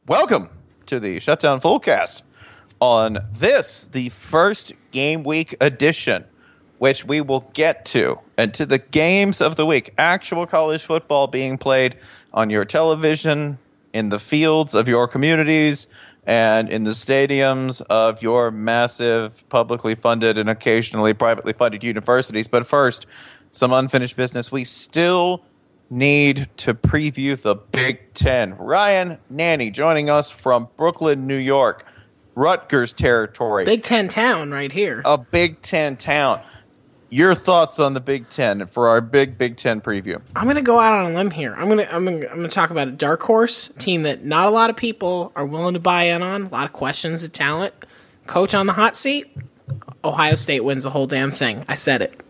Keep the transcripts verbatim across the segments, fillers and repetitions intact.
Welcome to the Shutdown Fullcast on this, the first game week edition, which we will get to, and to the games of the week. Actual college football being played on your television, in the fields of your communities, and in the stadiums of your massive, publicly funded and occasionally privately funded universities. But first, some unfinished business. We still need to preview the Big Ten. Ryan Nanni joining us from Brooklyn, New York, Rutgers territory. Big Ten town right here. A Big Ten town. Your thoughts on the Big Ten for our big Big Ten preview? I'm going to go out on a limb here. I'm going to I'm going to I'm going to talk about a dark horse team that not a lot of people are willing to buy in on. A lot of questions of talent. Coach on the hot seat. Ohio State wins the whole damn thing. I said it.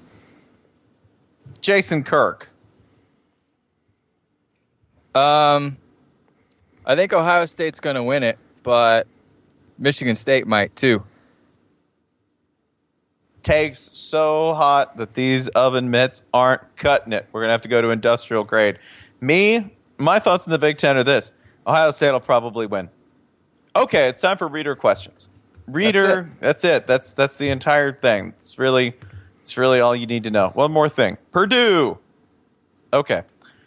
Jason Kirk. Um, I think Ohio State's going to win it, but Michigan State might too. Takes so hot that these oven mitts aren't cutting it. We're going to have to go to industrial grade. Me, my thoughts on the Big Ten are this. Ohio State will probably win. Okay, it's time for reader questions. Reader, that's it. That's it. That's that's the entire thing. It's really it's really all you need to know. One more thing. Purdue. Okay.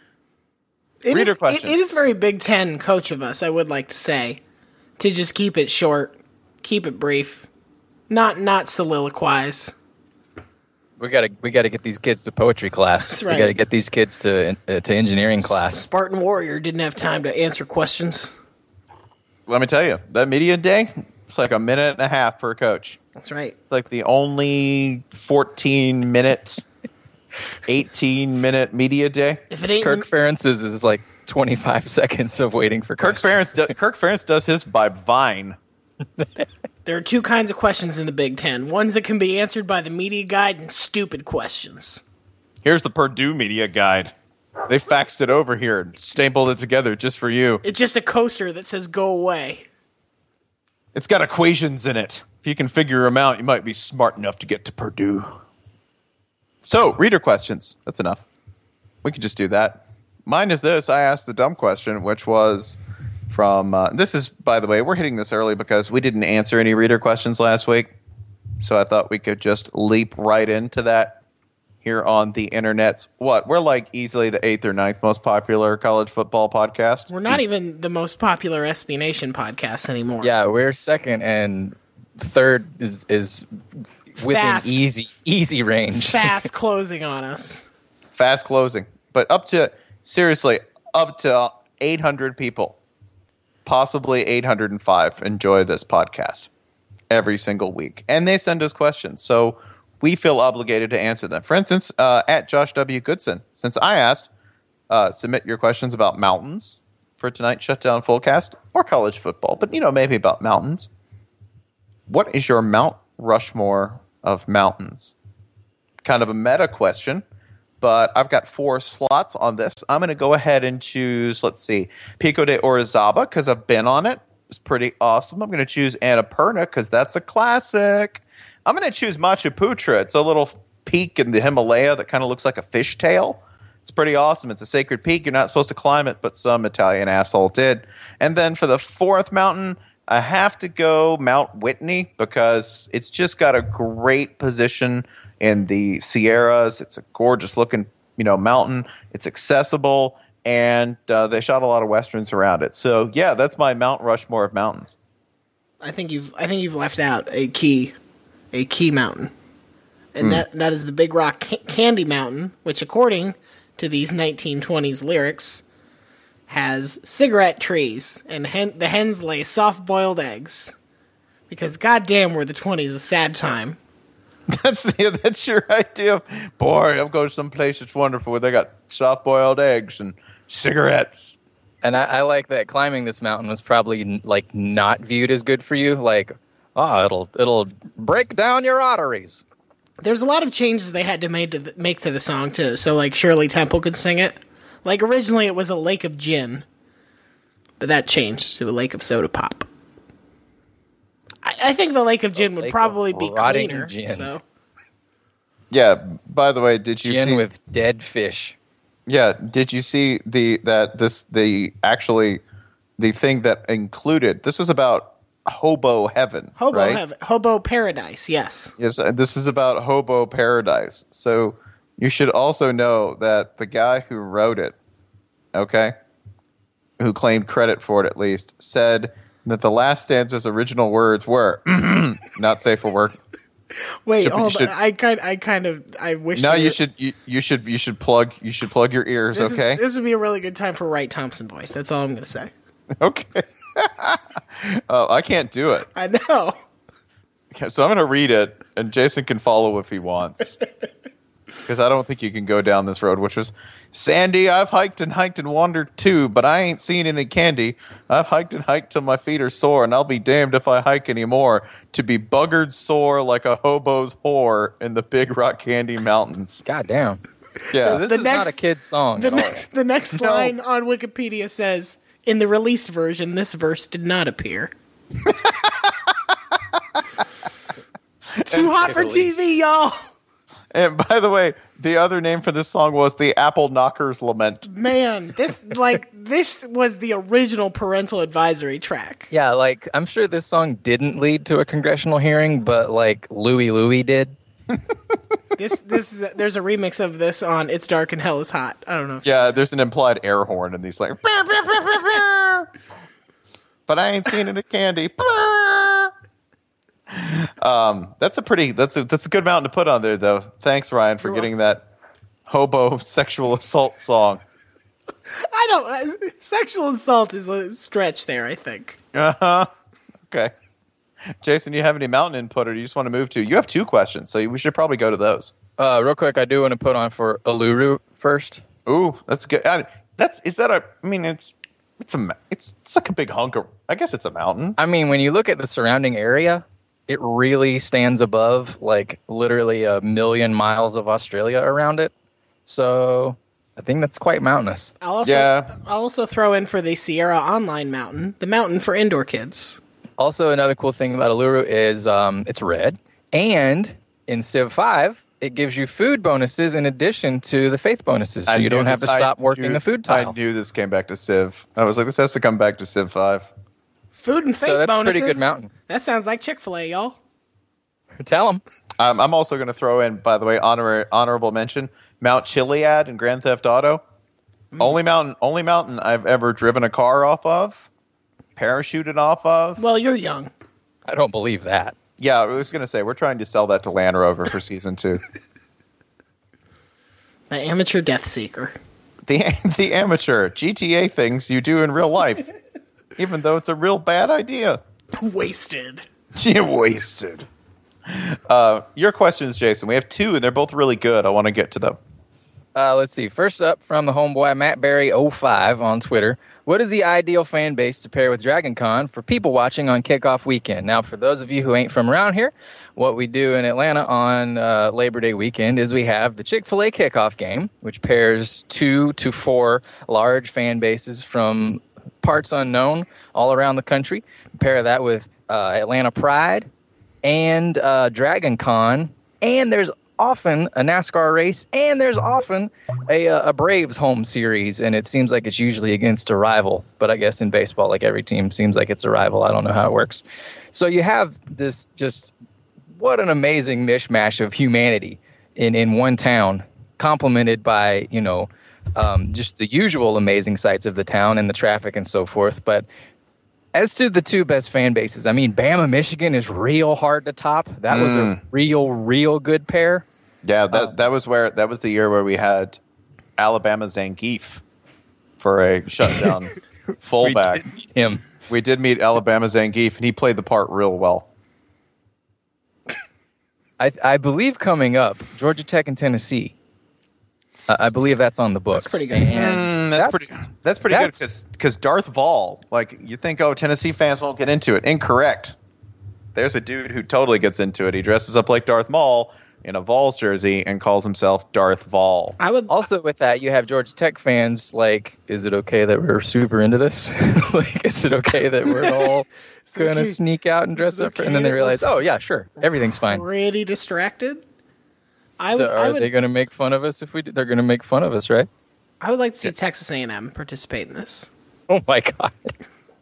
It reader is, questions. It, it is very Big Ten coach of us, I would like to say, to just keep it short, keep it brief. Not not soliloquize. We gotta we gotta get these kids to poetry class. That's right. We gotta get these kids to uh, to engineering class. Spartan Warrior didn't have time to answer questions. Let me tell you, that media day, it's like a minute and a half for a coach. That's right. It's like the only fourteen minute, eighteen minute media day. If it ain't Kirk Ferentz's is like twenty-five seconds of waiting for Kirk questions. Ferentz, do, Kirk Ferentz does his by Vine. There are two kinds of questions in the Big Ten. Ones that can be answered by the media guide and stupid questions. Here's the Purdue media guide. They faxed it over here and stapled it together just for you. It's just a coaster that says go away. It's got equations in it. If you can figure them out, you might be smart enough to get to Purdue. So, reader questions. That's enough. We could just do that. Mine is this. I asked the dumb question, which was from, uh, this is, by the way, we're hitting this early because we didn't answer any reader questions last week. So I thought we could just leap right into that here on the internets. What? We're like easily the eighth or ninth most popular college football podcast. We're not even the most popular S B Nation podcast anymore. Yeah, we're second, and third is is within Fast. easy easy range. Fast closing on us. Fast closing. But up to, seriously, up to eight hundred people, possibly eight hundred five, enjoy this podcast every single week. And they send us questions. So we feel obligated to answer them. For instance, uh, at Josh W. Goodson, since I asked, uh, submit your questions about mountains for tonight's Shutdown Fullcast or college football, but, you know, maybe about mountains. What is your Mount Rushmore of mountains? Kind of a meta question, but I've got four slots on this. I'm going to go ahead and choose, let's see, Pico de Orizaba because I've been on it. It's pretty awesome. I'm going to choose Annapurna because that's a classic. I'm going to choose Machu Picchu. It's a little peak in the Himalaya that kind of looks like a fishtail. It's pretty awesome. It's a sacred peak. You're not supposed to climb it, but some Italian asshole did. And then for the fourth mountain, I have to go Mount Whitney because it's just got a great position in the Sierras. It's a gorgeous looking, you know, mountain. It's accessible, and uh, they shot a lot of westerns around it. So yeah, that's my Mount Rushmore of mountains. I think you've I think you've left out a key a key mountain. And Hmm. that that is the Big Rock Ca- Candy Mountain, which according to these nineteen twenties lyrics has cigarette trees and hen- the hens lay soft-boiled eggs. Because goddamn were the twenties a sad time. That's yeah, that's your idea. Boy, I'm going someplace that's wonderful where they got soft-boiled eggs and cigarettes. And I, I like that climbing this mountain was probably like not viewed as good for you. Like, oh, it'll it'll break down your arteries. There's a lot of changes they had to make to the, make to the song too. So like Shirley Temple could sing it. Like originally it was a lake of gin, but that changed to a lake of soda pop. I, I think the lake of gin would lake probably of be rotting cleaner. gin. So Yeah. By the way, did you Gin see? with dead fish. Yeah. Did you see the that this the actually the thing that included. This is about hobo heaven. Hobo right? heaven, hobo paradise. Yes. Yes, uh, this is about hobo paradise. So you should also know that the guy who wrote it, okay, who claimed credit for it at least, said that the last stanza's original words were not safe for work. Wait, Should- hold should- on. I kind, I kind of, I wish. No, we you were- should you, you should you should plug you should plug your ears, This okay? Is, this would be a really good time for Wright Thompson voice. That's all I'm going to say. Okay. Oh, I can't do it. I know. Okay, so I'm going to read it, and Jason can follow if he wants. Because I don't think you can go down this road, which was, Sandy, I've hiked and hiked and wandered too, but I ain't seen any candy. I've hiked and hiked till my feet are sore, and I'll be damned if I hike anymore. To be buggered sore like a hobo's whore in the Big Rock Candy Mountains. God damn. Yeah. This The is next- not a kid's song The at all. next, the next No. line on Wikipedia says, in the released version, this verse did not appear. Too hot for T V, y'all. And by the way, the other name for this song was the Apple Knockers Lament. Man, this like this was the original parental advisory track. Yeah, like I'm sure this song didn't lead to a congressional hearing, but like Louie Louie did. This this is a, there's a remix of this on "It's Dark and Hell Is Hot." I don't know. If Yeah, there's an implied air horn in these like. But I ain't seen any candy. Um, that's a pretty that's a that's a good mountain to put on there though. Thanks, Ryan, for You're getting that hobo sexual assault song. I don't. uh, Sexual assault is a stretch there. I think. Uh huh. Okay. Jason, you have any mountain input, or do you just want to move to? You have two questions, so we should probably go to those. Uh, real quick, I do want to put on for Uluru first. Ooh, that's good. I, that's is that a? I mean, it's it's a it's it's like a big hunk of. I guess it's a mountain. I mean, when you look at the surrounding area, it really stands above like literally a million miles of Australia around it. So I think that's quite mountainous. I'll also Yeah. I'll also throw in for the Sierra Online Mountain, the mountain for indoor kids. Also, another cool thing about Uluru is um, it's red, and in Civ five, it gives you food bonuses in addition to the faith bonuses, so I you knew don't have this- to I stop working knew- the food tile. I knew this came back to Civ. I was like, this has to come back to Civ five. Food and faith So that's a bonuses. pretty good mountain. That sounds like Chick-fil-A, y'all. Tell them. Um, I'm also going to throw in, by the way, honor, honorable mention, Mount Chiliad in Grand Theft Auto. Mm. Only mountain, only mountain I've ever driven a car off of, parachuted off of. Well, you're young. I don't believe that. Yeah, I was going to say we're trying to sell that to Land Rover for season two. The amateur death seeker. the the amateur G T A things you do in real life, even though it's a real bad idea. Wasted. You're wasted. Uh, your questions, Jason. We have two, and they're both really good. I want to get to them. Uh, let's see. First up from the homeboy Matt Berry oh five on Twitter. What is the ideal fan base to pair with Dragon Con for people watching on kickoff weekend? Now, for those of you who ain't from around here, what we do in Atlanta on uh, Labor Day weekend is we have the Chick-fil-A kickoff game, which pairs two to four large fan bases from parts unknown all around the country. Pair that with uh, Atlanta Pride and uh, Dragon Con, and there's often a NASCAR race, and there's often a, a Braves home series, and it seems like it's usually against a rival. But I guess in baseball, like every team seems like it's a rival. I don't know how it works. So you have this just what an amazing mishmash of humanity in, in one town, complemented by, you know, um, just the usual amazing sights of the town and the traffic and so forth. But as to the two best fan bases, I mean, Bama, Michigan is real hard to top. That was a real, real good pair. Yeah, that Um, that was where that was the year where we had Alabama Zangief for a shutdown fullback. We did meet him. We did meet Alabama Zangief, and he played the part real well. I, I believe coming up, Georgia Tech and Tennessee. Uh, I believe that's on the books. That's pretty good. And Mm, that's, pretty. That's pretty that's- good because Darth Vaul, like you think, oh, Tennessee fans won't get into it. Incorrect. There's a dude who totally gets into it. He dresses up like Darth Maul in a Vols jersey and calls himself Darth Vaul. I would Also, with that, you have Georgia Tech fans like, is it okay that we're super into this? Like, is it okay that we're all Is it going to okay- sneak out and dress is it up? okay And then they that realize, we're- oh, yeah, sure. Everything's fine. pretty distracted. I would, Are I would, they going to make fun of us if we do? They're going to make fun of us, right? I would like to see Texas A and M participate in this. Oh, my God.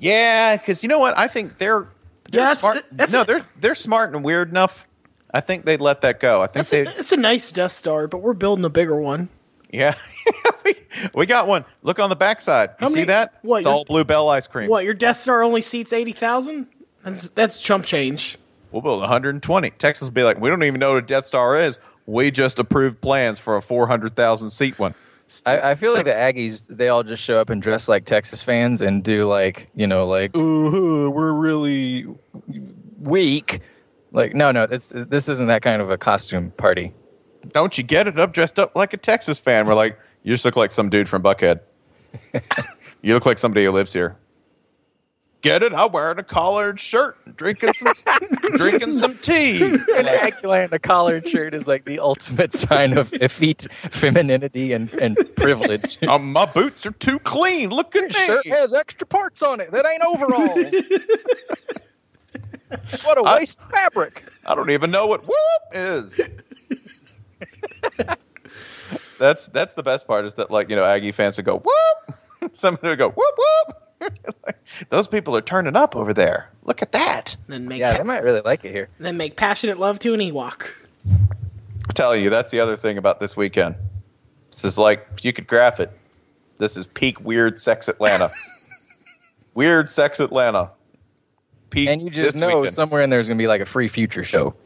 Yeah, because you know what? I think they're, they're Yeah, that's- smart. that's no, a- they're they're smart and weird enough. I think they'd let that go. I think That's they. a, it's a nice Death Star, but we're building a bigger one. Yeah, we, we got one. Look on the backside. You How see many- that? what, it's you're- all Blue Bell ice cream. What, your Death Star only seats eighty thousand? That's that's chump change. We'll build one hundred twenty. Texas will be like, we don't even know what a Death Star is. We just approved plans for a four hundred thousand seat one. I, I feel like the Aggies, they all just show up and dress like Texas fans and do like, you know, like, ooh, we're really weak. Like, no, no, this this isn't that kind of a costume party. Don't you get it? I'm dressed up like a Texas fan. We're like, you just look like some dude from Buckhead. You look like somebody who lives here. Get it? I'm wearing a collared shirt, drinking some, drinking some tea. An Like, Aggie in a collared shirt is like the ultimate sign of effete femininity and, and privilege. um, my boots are too clean. Look at Your shirt me. has extra parts on it. That ain't overalls. What a I- waste of fabric. I don't even know what whoop is. that's that's the best part is that, like, you know, Aggie fans would go whoop. Somebody would go whoop whoop. Like, those people are turning up over there. Look at that. Then make Yeah, pa- they might really like it here. then make passionate love to an Ewok. I'm telling you, that's the other thing about this weekend. This is like, if you could graph it, this is peak weird sex Atlanta. Weird sex Atlanta. Peaks And you just this know weekend. somewhere in there is going to be like a free future show.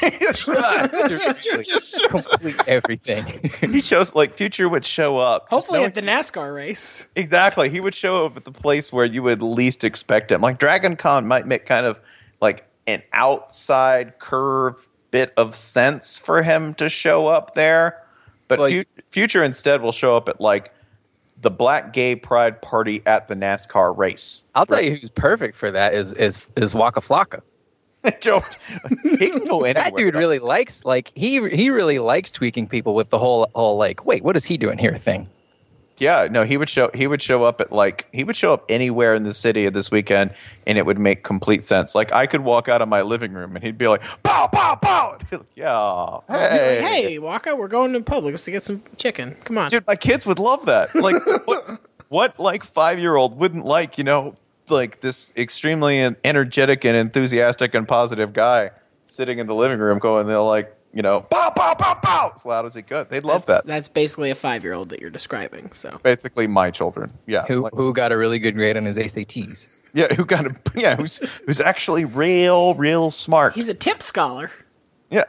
Just complete everything. He shows, like, Future would show up. Just Hopefully knowing- at the NASCAR race. Exactly. He would show up at the place where you would least expect him. Like, Dragon Con might make kind of like an outside curve bit of sense for him to show up there. But Well, Fu- you- Future instead will show up at, like, the Black Gay Pride Party at the NASCAR race. I'll tell you who's perfect for that is is is Waka Flocka. Joe, he can go anywhere. That dude really likes like he he really likes tweaking people with the whole whole like wait, what is he doing here thing. Yeah, no, he would show he would show up at like he would show up anywhere in the city this weekend, and it would make complete sense. Like, I could walk out of my living room and he'd be like, "Pow, pow, pow!" And I'd be like, yeah, hey, Like, hey, Waka, we're going to Publix to get some chicken. Come on. dude, my kids would love that. Like, what, what like five year old wouldn't like, you know, like this extremely energetic and enthusiastic and positive guy sitting in the living room going, they'll like, you know, pow, pow, pow, pow, as loud as he could. They'd love that's, that. That's basically a five-year-old that you're describing. So Basically, my children. Yeah, Who like- who got a really good grade on his A C Ts. yeah, who got a, yeah, who's who's actually real, real smart. he's a tip scholar. Yeah.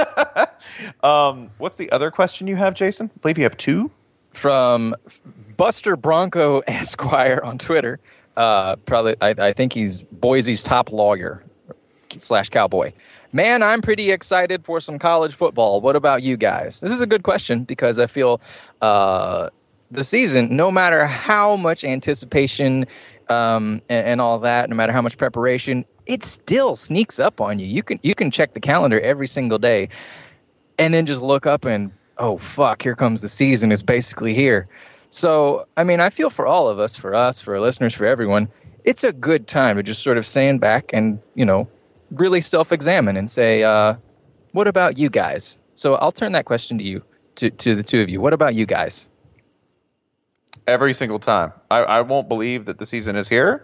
um, what's the other question you have, Jason? I believe you have two. From Buster Bronco Esquire on Twitter. Uh, probably, I, I think he's Boise's top lawyer slash cowboy. Man, I'm pretty excited for some college football. What about you guys? This is a good question because I feel uh, the season, no matter how much anticipation um, and, and all that, no matter how much preparation, it still sneaks up on you. You can you can check the calendar every single day, and then just look up and oh fuck, here comes the season. It's basically here. So, I mean, I feel for all of us, for us, for our listeners, for everyone, it's a good time to just sort of stand back and, you know, really self-examine and say, uh, what about you guys? So I'll turn that question to you, to, to the two of you. What about you guys? Every single time. I, I won't believe that the season is here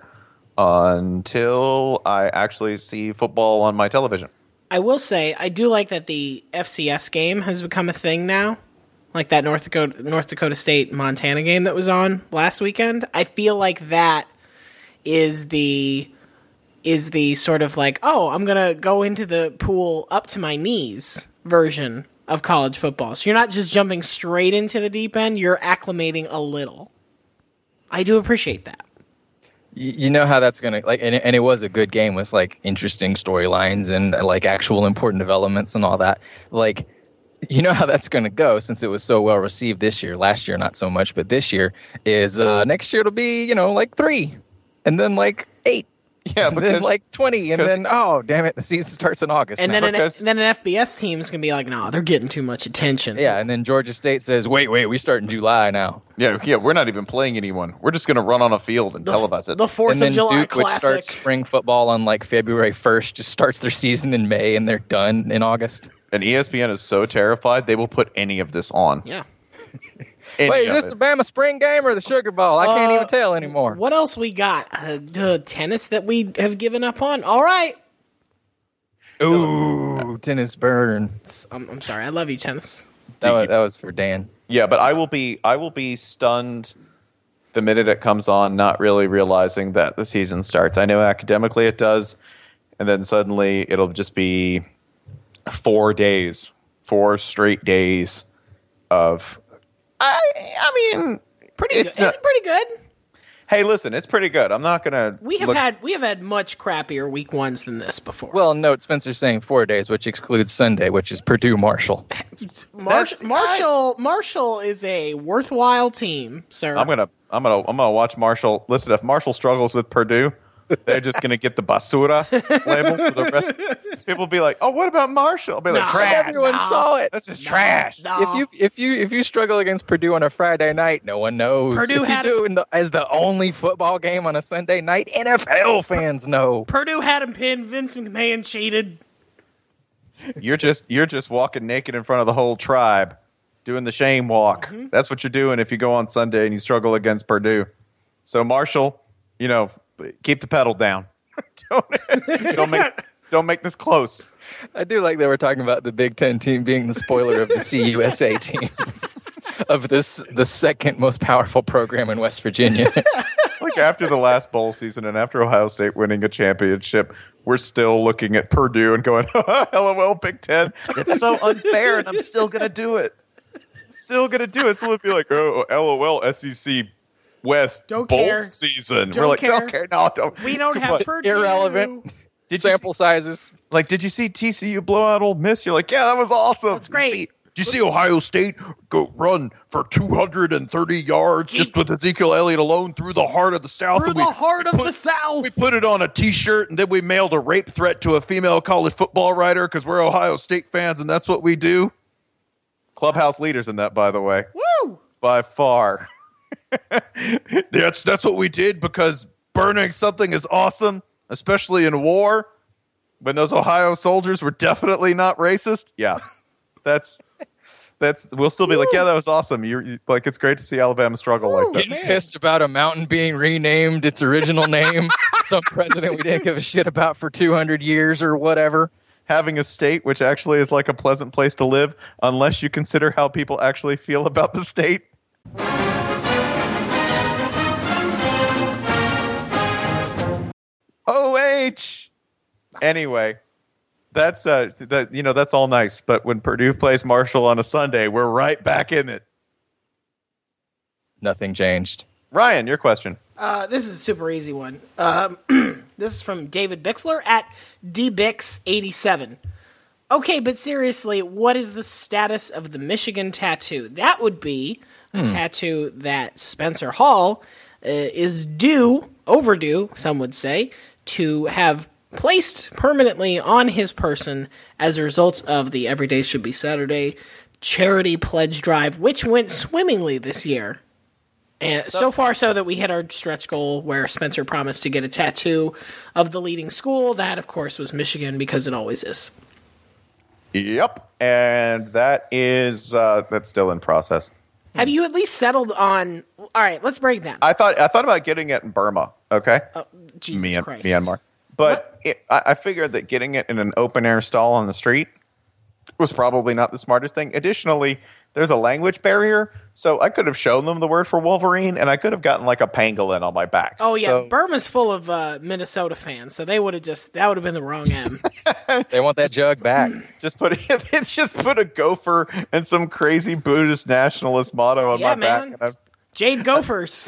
until I actually see football on my television. I will say, I do like that the F C S game has become a thing now. Like that North Dakota North Dakota State Montana game that was on last weekend. I feel like that is the is the sort of like, oh, I'm gonna go into the pool up to my knees version of college football. So you're not just jumping straight into the deep end, you're acclimating a little. I do appreciate that. You, you know how that's going to, like, and it, and it was a good game with, like, interesting storylines and, uh, like, actual important developments and all that. Like, you know how that's going to go since it was so well received this year. Last year, not so much, but this year is uh, next year it'll be, you know, like three and then like eight. Yeah, and then because like twenty, and 'cause- then oh damn it, the season starts in August. And now. then an, because- then an F B S team's gonna be like, no, they're getting too much attention. yeah, and then Georgia State says, wait, wait, we start in July now. yeah, yeah, we're not even playing anyone. We're just going to run on a field and The, televise it. the Fourth And then of July Duke, which Classic. starts spring football on like February first, just starts their season in May, and they're done in August. And E S P N is so terrified they will put any of this on. Yeah. any Wait, is of this it. the Bama spring game or the Sugar Bowl? I can't Uh, even tell anymore. What else we got? Uh, duh, tennis that we have given up on. All right. Ooh, tennis burn. I'm, I'm sorry. I love you, tennis. That was, that was for Dan. Yeah, but I will be I will be stunned the minute it comes on, not really realizing that the season starts. I know academically it does, and then suddenly it'll just be four days, four straight days of. I I mean, Pretty it's good. not- It's pretty good. hey, listen, it's pretty good. I'm not gonna. We have look- had we have had much crappier week ones than this before. Well, note Spencer's saying four days, which excludes Sunday, which is Purdue Marshall. Marsh, that's- Marshall Marshall is a worthwhile team, sir. I'm gonna I'm gonna I'm gonna watch Marshall. Listen, if Marshall struggles with Purdue, they're just gonna get the basura label for the rest. People will be like, "Oh, what about Marshall?" I'll be like, No, "Trash." Everyone No. saw it. This is trash. No. If you if you if you struggle against Purdue on a Friday night, no one knows. Purdue if you had- do in the, as the only football game on a Sunday night, N F L fans know. Purdue had him pinned. Vince McMahon cheated. You're just you're just walking naked in front of the whole tribe, doing the shame walk. Mm-hmm. That's what you're doing if you go on Sunday and you struggle against Purdue. So Marshall, you know, keep the pedal down. don't, don't make don't make this close. I do like that we're talking about the Big Ten team being the spoiler of the C U S A team of this the second most powerful program in West Virginia. Like after the last bowl season and after Ohio State winning a championship, we're still looking at Purdue and going, "LOL, Big Ten. It's so unfair, and I'm still gonna do it. Still gonna do it." Someone would be like, "Oh, LOL, S E C West Don't bowl care. season." Don't we're like, care. "Don't care, no, don't." We don't Come have on. Purdue. Irrelevant. Did you Sample sizes. Like, did you see T C U blow out Ole Miss? You're like, yeah, that was awesome. That's great. Did you see, did you see Ohio State go run for two hundred thirty yards just with Ezekiel Elliott alone through the heart of the South? Through And the we- heart we of put- the South. We put it on a T-shirt, and then we mailed a rape threat to a female college football writer because we're Ohio State fans, and that's what we do. Clubhouse leaders in that, by the way, Woo! by far. that's that's what we did because burning something is awesome, especially in war. When those Ohio soldiers were definitely not racist, yeah, that's that's. We'll still be like, yeah, that was awesome. You're you, like, it's great to see Alabama struggle Woo, like that. man. Pissed about a mountain being renamed its original name. Some president we didn't give a shit about for two hundred years or whatever. Having a state which actually is like a pleasant place to live, unless you consider how people actually feel about the state. O H. Anyway, that's uh, that you know that's all nice, but when Purdue plays Marshall on a Sunday, we're right back in it. Nothing changed. Ryan, your question. Uh, this is a super easy one. Um, this is from David Bixler at D Bix eighty-seven. Okay, but seriously, what is the status of the Michigan tattoo? That would be a tattoo that Spencer Hall uh, is due, overdue, some would say, to have placed permanently on his person as a result of the Every Day Should Be Saturday charity pledge drive, which went swimmingly this year. And so, far so that we hit our stretch goal where Spencer promised to get a tattoo of the leading school. That, of course, was Michigan because it always is. Yep, and that is uh, that's still in process. Have you at least settled on... All right, let's break it down. I thought I thought about getting it in Burma. Okay, Oh, Jesus Myan- Christ. Myanmar, but it, I, I figured that getting it in an open air stall on the street was probably not the smartest thing. Additionally, there's a language barrier, so I could have shown them the word for Wolverine, and I could have gotten like a pangolin on my back. Oh, yeah, So- Burma's full of uh, Minnesota fans, so they would have just... That would have been the wrong M. They want that jug back. Just put it's just put a gopher and some crazy Buddhist nationalist motto on Yeah, my back. man. And I, Jade Gophers.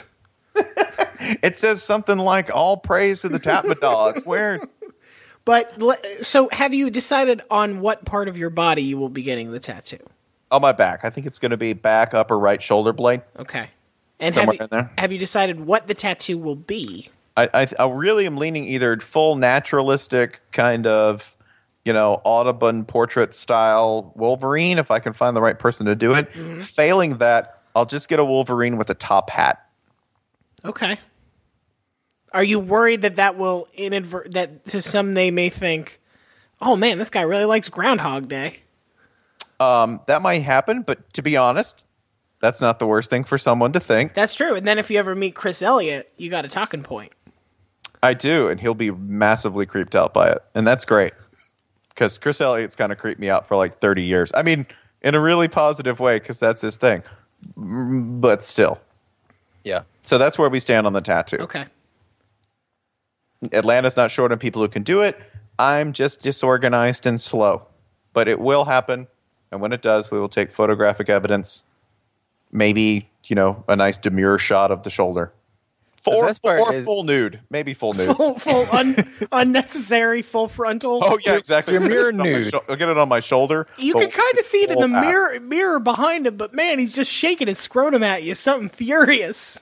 it says something like "All praise to the Tatmadaw." It's weird. But, le- so have you decided on what part of your body you will be getting the tattoo? On my back, I think it's going to be back, upper right shoulder blade. Okay. And have Somewhere you, in there. have you decided what the tattoo will be? I, I, I really am leaning either full naturalistic kind of, you know, Audubon portrait style Wolverine, if I can find the right person to do it. Mm-hmm. Failing that, I'll just get a Wolverine with a top hat. Okay. Are you worried that that will inadvert that to some they may think, oh man, this guy really likes Groundhog Day? Um, that might happen, but to be honest, That's not the worst thing for someone to think. That's true. And then if you ever meet Chris Elliott, you got a talking point. I do, and he'll be massively creeped out by it. And that's great. Because Chris Elliott's kind of creeped me out for like thirty years. I mean, in a really positive way, because that's his thing. But still. Yeah. So that's where we stand on the tattoo. Okay. Atlanta's not short on people who can do it. I'm just disorganized and slow. But it will happen. And when it does, we will take photographic evidence. Maybe, you know, a nice demure shot of the shoulder. Or, or is, full nude. Maybe full nude. Full, full un, unnecessary full frontal. Oh, yeah, exactly. Demure I'll nude. I'll get it on my shoulder. You full, can kind of see it in the ass. mirror mirror behind him, but man, he's just shaking his scrotum at you. Something furious.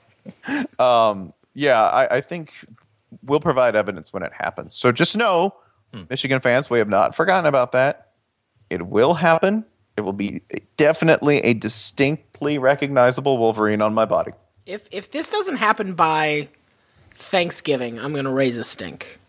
Um, yeah, I, I think we'll provide evidence when it happens. So just know, hmm. Michigan fans, we have not forgotten about that. It will happen. It will be definitely a distinctly recognizable Wolverine on my body. If if this doesn't happen by Thanksgiving, I'm going to raise a stink.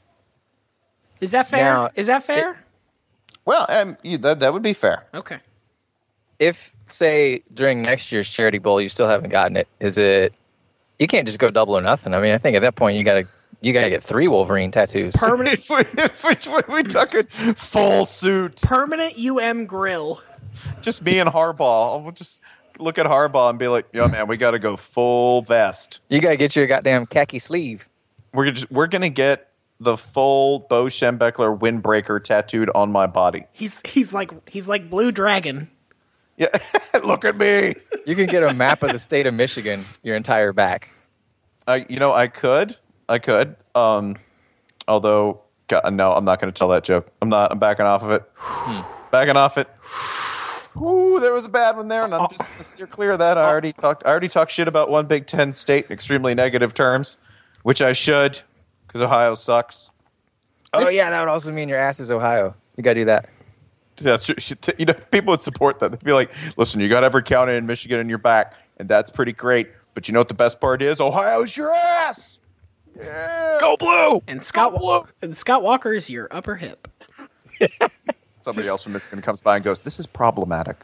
Is that fair? Now, Is that fair? It, well, um, yeah, that that would be fair. Okay. If, say, during next year's Charity Bowl, you still haven't gotten it, is it... You can't just go double or nothing. I mean, I think at that point, you got to you gotta get three Wolverine tattoos. Permanent, Which way we took it? Full suit. permanent U M grill. Just me and Harbaugh. We'll just look at Harbaugh and be like, yo, man, we got to go full vest. You got to get your goddamn khaki sleeve. We're gonna just, we're going to get the full Bo Schembechler windbreaker tattooed on my body. He's he's like he's like Blue Dragon. Yeah, look at me. You can get a map of the state of Michigan, your entire back. I, you know, I could, I could. Um, although, God, no, I'm not going to tell that joke. I'm not. I'm backing off of it. Backing off it. Ooh, there was a bad one there, and I'm just going to steer clear of that. I already talked. I already talked shit about one Big Ten state in extremely negative terms, which I should, because Ohio sucks. Oh This- yeah, that would also mean your ass is Ohio. You got to do that. That's you know, people would support that. They'd be like, "Listen, you got every county in Michigan in your back, and that's pretty great. But you know what the best part is? Ohio's your ass. Yeah, Go blue. And Scott Oh, blue. and Scott Walker's your upper hip. Somebody else from Michigan comes by and goes, "This is problematic."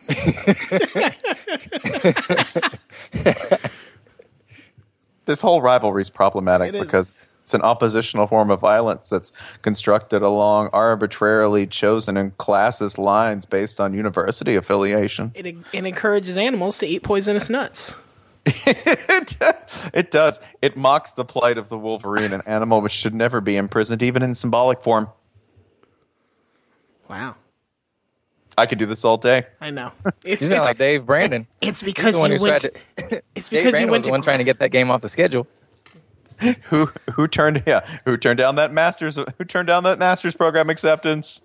This whole rivalry is problematic It is. because it's an oppositional form of violence that's constructed along arbitrarily chosen and classist lines based on university affiliation. It it encourages animals to eat poisonous nuts. it, it does. It mocks the plight of the Wolverine, an animal which should never be imprisoned, even in symbolic form. Wow. I could do this all day. I know. It's You sound it's, like Dave Brandon. it's He's because the one you who went. tried To, to- it's Dave because Brandon you was went the to one trying to get that game off the schedule. Who who turned yeah who turned down that masters who turned down that masters program acceptance?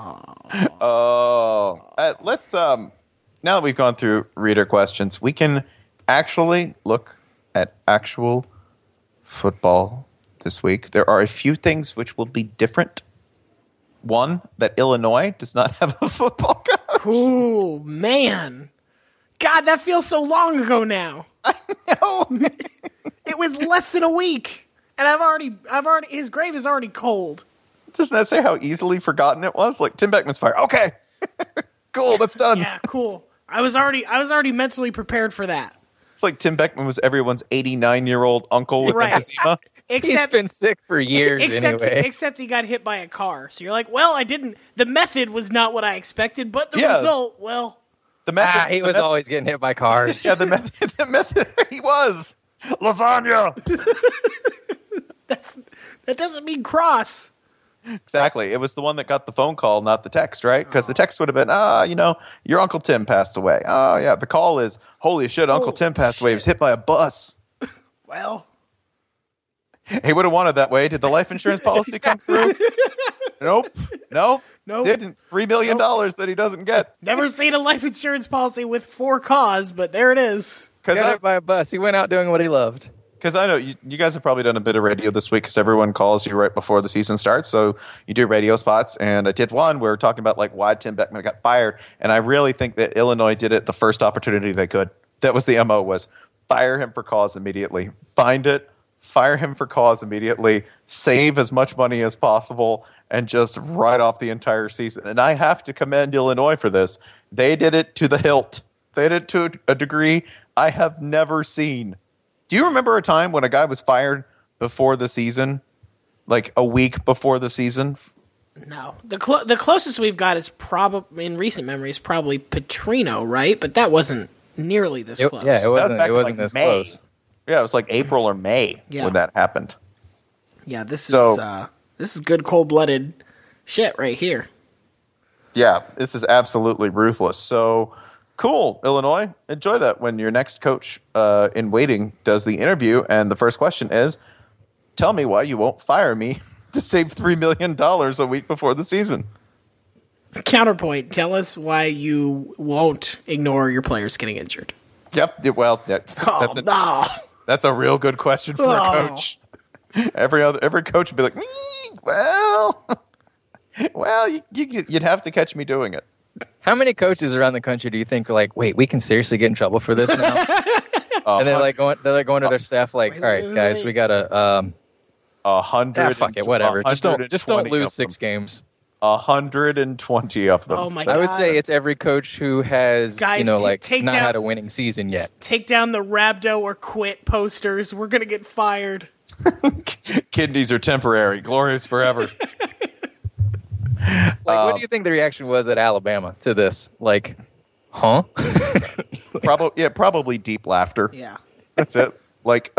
Oh, uh, let's um now that we've gone through reader questions, we can actually look at actual football this week. There are a few things which will be different. One, that Illinois does not have a football coach. Ooh, man. God, that feels so long ago now. No. It was less than a week. And I've already I've already his grave is already cold. Doesn't that say how easily forgotten it was? Like Tim Beckman's fired. Okay. Cool, that's done. Yeah, cool. I was already I was already mentally prepared for that. It's like Tim Beckman was everyone's eighty-nine-year-old uncle with Right. emphysema. Except He's been sick for years except anyway. except he got hit by a car. So you're like, well, I didn't the method was not what I expected, but the Yeah. result, well, The method, ah, he the was method- always getting hit by cars. Yeah, the method, the method, he was. Lasagna! that's that doesn't mean cross. Exactly. It was the one that got the phone call, not the text, right? Because the text would have been, ah, you know, your Uncle Tim passed away. Oh, yeah. The call is, holy shit, Uncle Oh, Tim passed away. He was hit by a bus. Well, He would have wanted that way. Did the life insurance policy come through? Nope. Nope. Nope. Didn't. Three million dollars that he doesn't get. never seen a life insurance policy with for cause, but there it is. Because Got I, hit by a bus. He went out doing what he loved. Because I know you, you guys have probably done a bit of radio this week because everyone calls you right before the season starts. So you do radio spots. And I did one where we're talking about like why Tim Beckman got fired. And I really think that Illinois did it the first opportunity they could. That was the M O was fire him for cause immediately. Find it, fire him for cause immediately, save as much money as possible, and just write off the entire season. And I have to commend Illinois for this. They did it to the hilt. They did it to a degree I have never seen. Do you remember a time when a guy was fired before the season? Like a week before the season? No. The clo- the closest we've got is probably, in recent memory, is probably Petrino, right? But that wasn't nearly this It- close. yeah, it That was wasn't. back It in, wasn't like, this May. close. Yeah, it was like April or May Yeah. when that happened. Yeah, this So- is uh, this is good cold-blooded shit right here. Yeah, this is absolutely ruthless. So cool, Illinois. Enjoy that when your next coach uh, in waiting does the interview. And the first question is, tell me why you won't fire me to save three million dollars a week before the season. Counterpoint, tell us why you won't ignore your players getting injured. Yep. yeah, Well, yeah, Oh, that's, a, no. that's a real good question for a Oh. coach. Every other every coach would be like, "Mm, well, well, you, you, you'd have to catch me doing it. How many coaches around the country do you think are like, wait, we can seriously get in trouble for this now? Uh, and they're like going, they're like going to their staff, like, Wait, all right, wait, guys, wait. we gotta, um, a hundred. ah, fuck it, whatever. Just don't, just don't lose six games. A hundred and twenty of them. Oh my I god. would say it's every coach who has, Guys, you know, ta- like take not down- had a winning season yet. Take down the Rabdo or quit posters. We're going to get fired. Kidneys are temporary. Glorious forever. Like, what do you think the reaction was at Alabama to this? Like, huh? Probably, yeah, probably deep laughter. Yeah. That's it. Like,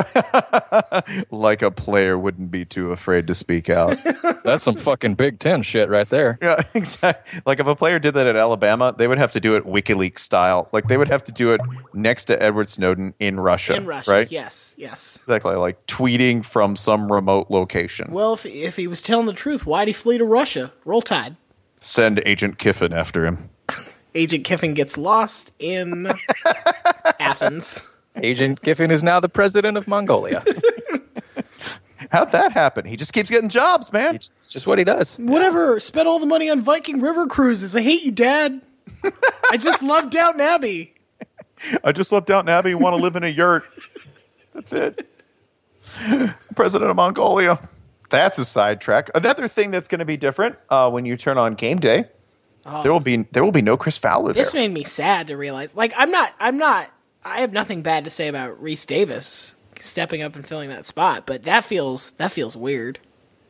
like a player wouldn't be too afraid to speak out. That's some fucking Big Ten shit right there. Yeah, exactly. Like if a player did that at Alabama, they would have to do it WikiLeaks style. Like they would have to do it next to Edward Snowden in Russia. In Russia. right? Yes, yes. Exactly. Like tweeting from some remote location. Well, if, if he was telling the truth, why'd he flee to Russia? Roll Tide. Send Agent Kiffin after him. Agent Kiffin gets lost in Athens. Agent Kiffin is now the president of Mongolia. How'd that happen? He just keeps getting jobs, man. It's just what he does. Whatever. Spent all the money on Viking River cruises. I hate you, Dad. I just love Downton Abbey. I just left Downton Abbey and want to live in a yurt. That's it. President of Mongolia. That's a sidetrack. Another thing that's going to be different uh, when you turn on game day, there will be there will be no Chris Fowler This there. made me sad to realize. Like, I'm not. I'm not. I have nothing bad to say about Reese Davis stepping up and filling that spot, but that feels that feels weird.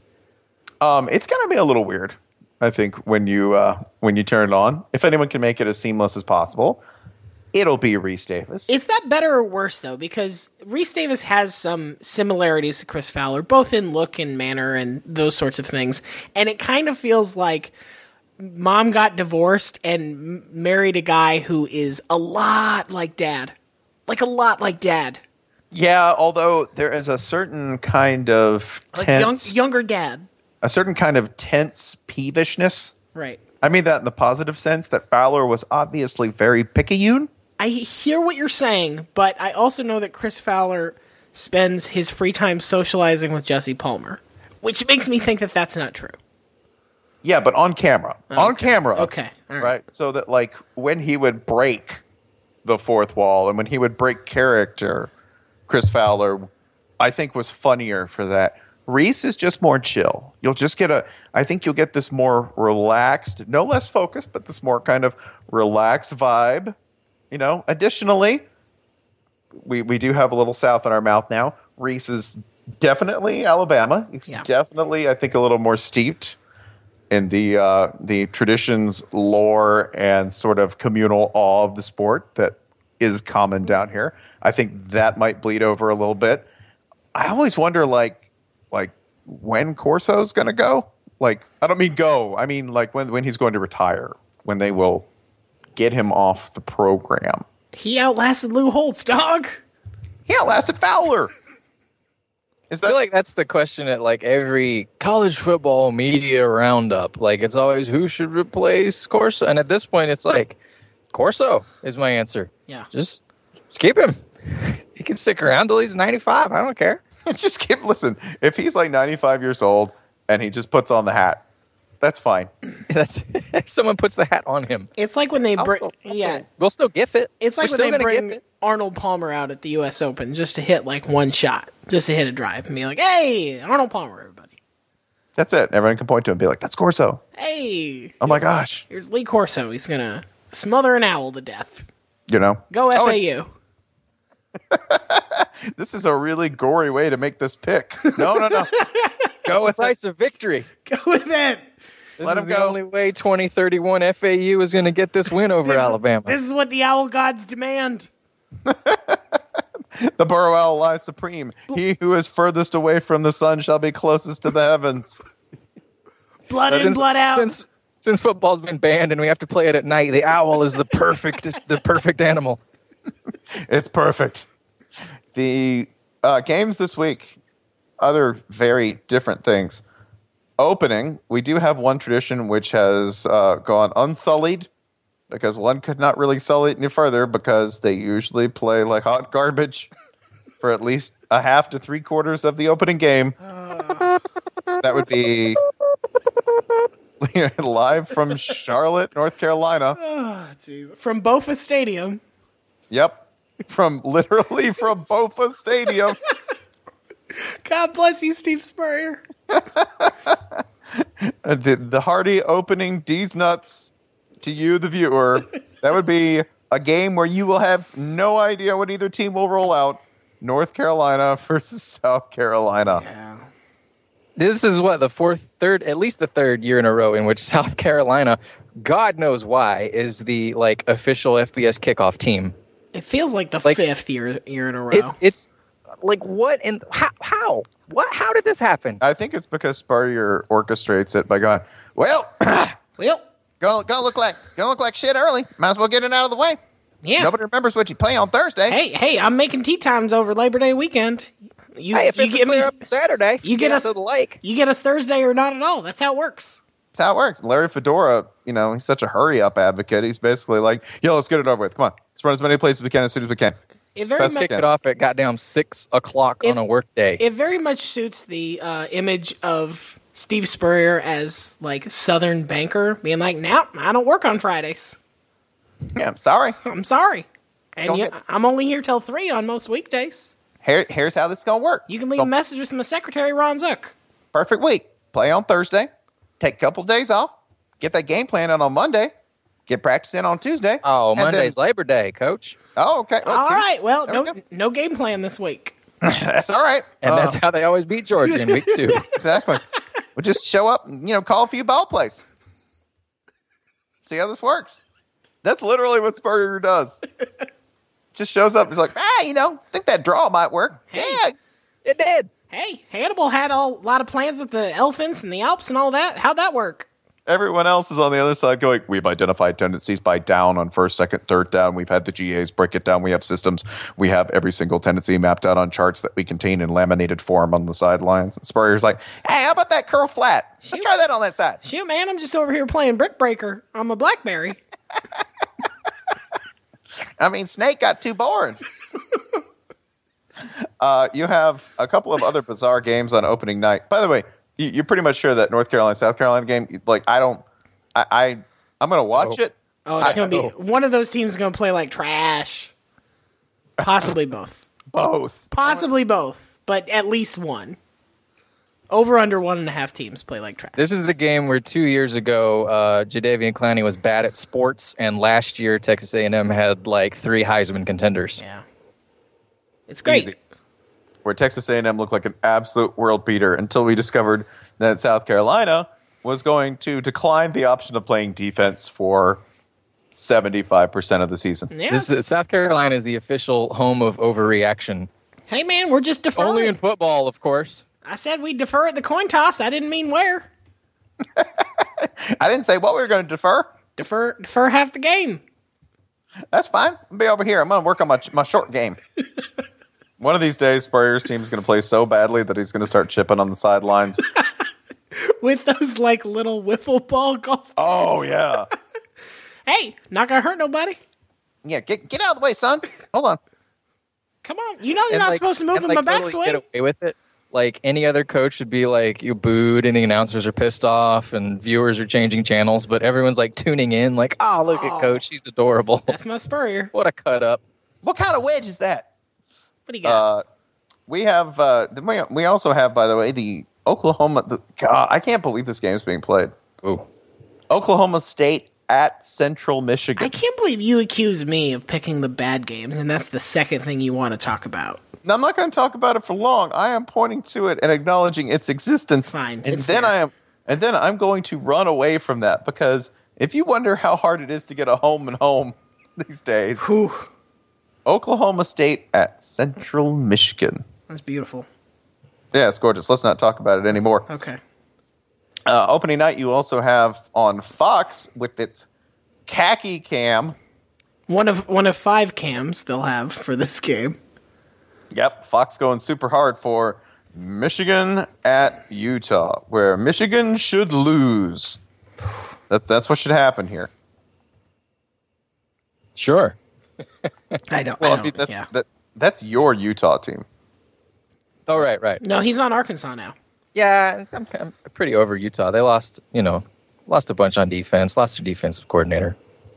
Um, it's going to be a little weird, I think, when you uh, when you turn it on. If anyone can make it as seamless as possible, it'll be Reese Davis. Is that better or worse though? Because Reese Davis has some similarities to Chris Fowler, both in look and manner and those sorts of things, and it kind of feels like mom got divorced and m- married a guy who is a lot like dad, like a lot like dad, Yeah, although there is a certain kind of like young, tense, younger dad. a certain kind of tense peevishness. Right. I mean that in the positive sense that Fowler was obviously very picayune. I hear what you're saying, but I also know that Chris Fowler spends his free time socializing with Jesse Palmer, which makes me think that that's not true. Yeah, but on camera. On camera. Okay, all right. Right. So that like when he would break the fourth wall and when he would break character, Chris Fowler, I think, was funnier for that. Reese is just more chill. You'll just get a, I think you'll get this more relaxed, no less focused, but this more kind of relaxed vibe. You know, additionally, we, we do have a little South in our mouth now. Reese is definitely Alabama. He's Yeah. definitely, I think, a little more steeped in the uh, the traditions, lore, and sort of communal awe of the sport that is common down here. I think that might bleed over a little bit. I always wonder, like, like when Corso's going to go. Like, I don't mean go. I mean, like, when when he's going to retire. When they will get him off the program. He outlasted Lou Holtz, dog. He outlasted Fowler. Is I that feel like that's the question at like every college football media roundup. Like it's always who should replace Corso, and at this point, it's like Corso is my answer. Yeah. Just, just keep him. He can stick around till he's ninety-five. I don't care. just keep listen? If he's like ninety-five years old and he just puts on the hat, that's fine. That's if someone puts the hat on him. It's like when they I'll bring. still- I'll Yeah. still- we'll still gif it. It's like We're when still they gonna bring gif it. Arnold Palmer out at the U S Open just to hit like one shot, just to hit a drive and be like, hey, Arnold Palmer, everybody. That's it. Everyone can point to him and be like, that's Corso. Hey. Oh my gosh. Here's Lee Corso. He's going to smother an owl to death. You know, Go Oh, F A U. this is a really gory way to make this pick. No, no, no. Go the with price it. of victory. Go with it. This Let is him the go. only way twenty thirty-one F A U is going to get this win over This- Alabama. This is what the Owl Gods demand. The Burrow Owl lies supreme. He who is furthest away from the sun shall be closest to the heavens. Blood in, since, blood out. Since since football's been banned and we have to play it at night, the owl is the perfect the perfect animal. It's perfect. The uh, games this week, other very different things. Opening, we do have one tradition which has uh, gone unsullied because one could not really sully it any further because they usually play like hot garbage for at least a half to three quarters of the opening game. That would be live from Charlotte, North Carolina. Oh, jeez. From Bofa Stadium. Yep. From literally from Bofa Stadium. God bless you, Steve Spurrier. Uh, the, the hearty opening D's nuts to you, the viewer. That would be a game where you will have no idea what either team will roll out. North Carolina versus South Carolina. Yeah. This is what the fourth, third, at least the third year in a row in which South Carolina, God knows why, is the like official F B S kickoff team. It feels like the Like- fifth year year in a row. It's it's like what and how how what how did this happen? I think it's because Spurrier orchestrates it by going, well, well, gonna, gonna look like gonna look like shit early. Might as well get it out of the way. yeah. Nobody remembers what you play on Thursday. Hey, hey, I'm making tea times over Labor Day weekend. You, Hey, if you it's get me, clear up Saturday, you get out us- to the lake. you get us Thursday or not at all. That's how it works. That's how it works. Larry Fedora, you know, he's such a hurry up advocate. He's basically like, yo, let's get it over with. Come on. Let's run as many places as we can as soon as we can. It very Best much Kick it off at goddamn six o'clock It- on a work day. it very much suits the uh, image of Steve Spurrier as like Southern banker, being like, "No, I don't work on Fridays. Yeah, I'm sorry. I'm sorry, and Don't you, get- I'm only here till three on most weekdays. Here, here's how this is going to work. You can leave So, a message with my secretary, Ron Zook. perfect week. Play on Thursday. Take a couple of days off. Get that game plan in on Monday. Get practice in on Tuesday. oh, and Monday's then- Labor Day, Coach, oh, okay. Well, All Tuesday- right, well, there we no, go. no game plan this week. That's all right. and Uh, that's how they always beat Georgia in week two. exactly. We'll just show up and, you know, call a few ball plays. See how this works. That's literally what Spurrier does. Just shows up. He's like, ah, you know, think that draw might work. Yeah, it did. Hey, Hannibal had a lot of plans with the elephants and the Alps and all that. How'd that work? Everyone else is on the other side going, we've identified tendencies by down on first, second, third down. We've had the G As break it down. We have systems. We have every single tendency mapped out on charts that we contain in laminated form on the sidelines. And Spurrier's like, hey, how about that curl flat? Let's Shoot. try that on that side. Shoot, man, I'm just over here playing Brick Breaker on my BlackBerry. I mean, Snake got too boring. uh, you have a couple of other bizarre games on opening night. By the way, you, you're pretty much sure that North Carolina South Carolina game, like I don't, I, I I'm gonna watch Oh. it. Oh, it's I- going to be oh. one of those teams is going to play like trash. Possibly both. Both. Possibly both, but at least one. Over under one and a half teams play like trash. This is the game where two years ago, uh, Jadeveon Clowney was bad at sports, and last year Texas A and M had like three Heisman contenders. Yeah. It's great. Easy. Where Texas A and M looked like an absolute world beater until we discovered that South Carolina was going to decline the option of playing defense for seventy-five percent of the season. Yeah. This is, South Carolina is the official home of overreaction. Hey, man, we're just deferring. Only in football, of course. I said we defer at the coin toss. I didn't mean where. I didn't say what we were going to defer. Defer, defer half the game. That's fine. I'll be over here. I'm going to work on my my short game. One of these days, Spurrier's team is going to play so badly that he's going to start chipping on the sidelines. With those like little wiffle ball golf. Oh, yeah. Hey, not gonna hurt nobody. Yeah, get get out of the way, son. Hold on. Come on, you know you're And, not like- supposed to move and, in like, my totally backswing. Get away with it. Like any other coach would be like you booed and the announcers are pissed off and viewers are changing channels, but everyone's like tuning in like, oh, look Oh. at Coach, he's adorable. That's my Spurrier. What a cut up. What kind of wedge is that? What do you got? Uh, we have. Uh, we we also have, by the way, the Oklahoma. The, God, I can't believe this game's being played. Ooh. Oklahoma State at Central Michigan. I can't believe you accuse me of picking the bad games, and that's the second thing you want to talk about. Now, I'm not going to talk about it for long. I am pointing to it and acknowledging its existence. Fine. And It's then there. I am, and then I'm going to run away from that because if you wonder how hard it is to get a home and home these days, Whew. Oklahoma State at Central Michigan. That's beautiful. Yeah, it's gorgeous. Let's not talk about it anymore. Okay. Uh, opening night, you also have on Fox with its khaki cam. One of one of five cams they'll have for this game. Yep, Fox going super hard for Michigan at Utah, where Michigan should lose. That, that's what should happen here. Sure. I don't. Well, I I, don't mean, that's yeah. that, that's your Utah team. Oh, right, right. No, he's on Arkansas now. Yeah, I'm, I'm pretty over Utah. They lost, you know, lost a bunch on defense, lost their defensive coordinator.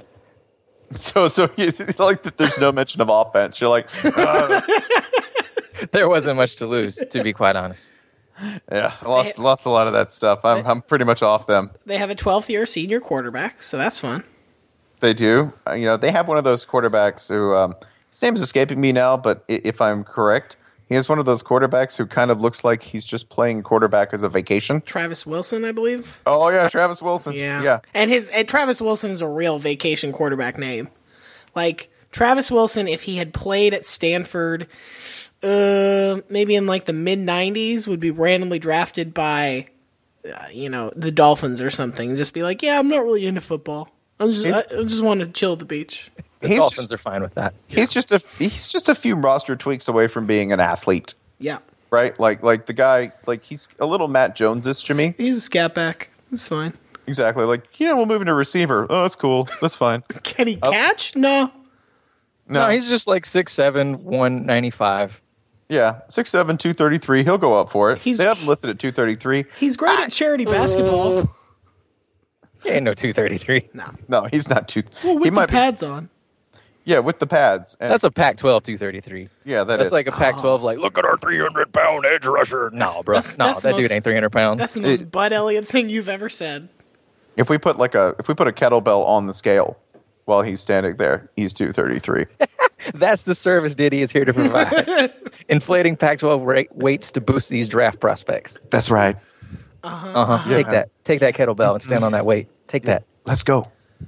So, so you like that? There's no mention of offense. You're like, uh, There wasn't much to lose, to be quite honest. yeah, I lost lost a lot of that stuff. I'm I'm pretty much off them. They have a twelfth year senior quarterback, so that's fun. They do. Uh, You know, they have one of those quarterbacks who um, his name's escaping me now, but i- if I'm correct, he is one of those quarterbacks who kind of looks like he's just playing quarterback as a vacation. Travis Wilson, I believe. Oh yeah, Travis Wilson. Yeah. yeah. And his and Travis Wilson is a real vacation quarterback name. Like Travis Wilson, if he had played at Stanford, uh, maybe in like the mid nineties, would be randomly drafted by, uh, you know, the Dolphins or something. Just be like, yeah, I'm not really into football. I'm just, I, I just want to chill at the beach. The He's Dolphins just- are fine with that. He's just a he's just a few roster tweaks away from being an athlete, Yeah, right? Like like the guy, like he's a little Matt Jones-ish to me. he's a scat back. It's fine. Exactly. Like, you know, we'll move into receiver. Oh, that's cool. That's fine. Can he catch? No. No, he's just like six seven, one ninety-five. yeah, six seven, two thirty-three. He'll go up for it. He's- they have him listed at two thirty-three. He's great at charity basketball. He ain't no two thirty-three. No. No, he's not two. Well, with he the might be. pads on. Yeah, with the pads. And That's a Pac twelve two thirty-three. yeah, that That's is. like a Pac twelve, like, look at our three hundred pound edge rusher. No, bro. that's- no, that's the that dude most- ain't three hundred pounds. That's the most Bud Elliott thing you've ever said. if we put like a if we put a kettlebell on the scale while he's standing there, he's two thirty-three. That's the service Diddy is here to provide. Inflating Pac twelve ra- weights to boost these draft prospects. That's right. Uh huh. Take that. Take that kettlebell and stand on that weight. Take that. Let's go.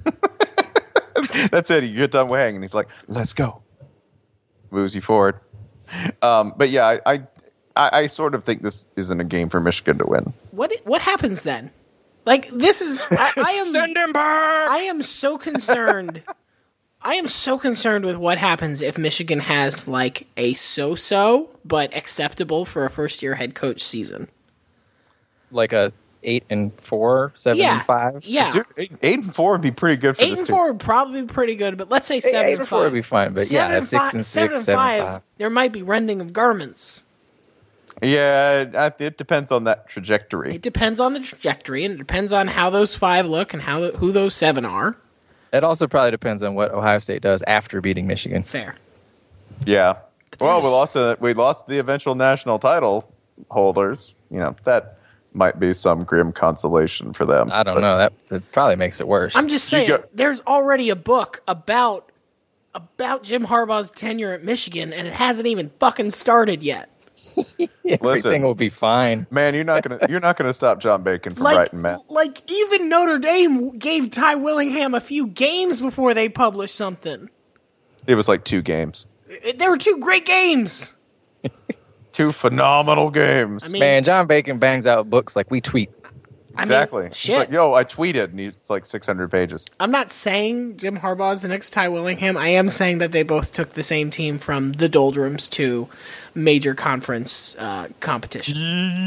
That's it. You get done weighing, and he's like, "Let's go." Moves you forward. Um, but yeah, I, I, I, I sort of think this isn't a game for Michigan to win. What what happens then? Like this is I, I am Send him back. I am so concerned. I am so concerned with what happens if Michigan has like a so-so but acceptable for a first-year head coach season. Like a eight and four, seven Yeah, and five. yeah. Dude, eight, eight and four would be pretty good for Eight this and team. four would probably be pretty good, but let's say seven eight and and four five would be fine, but seven yeah, and six five, and seven six, and seven and five, five. there might be rending of garments. Yeah, it, it depends on that trajectory. It depends on the trajectory, and it depends on how those five look and how who those seven are. It also probably depends on what Ohio State does after beating Michigan. Fair. Yeah. Well, we there's- lost. A, we lost the eventual national title holders. You know that might be some grim consolation for them. I don't But know. That, that probably makes it worse. I'm just You saying, go- there's already a book about about Jim Harbaugh's tenure at Michigan, and it hasn't even fucking started yet. Everything Listen. will be fine. Man, you're not gonna you're not gonna stop John Bacon from Like, writing, Matt. like even Notre Dame gave Ty Willingham a few games before they published something. It was like two games, It- There were two great games. two phenomenal games. I mean, Man, John Bacon bangs out books like we tweet. I mean, exactly. It's shit. like, yo, I tweeted, and it's like six hundred pages. I'm not saying Jim Harbaugh is the next Ty Willingham. I am saying that they both took the same team from the doldrums to major conference uh, competition.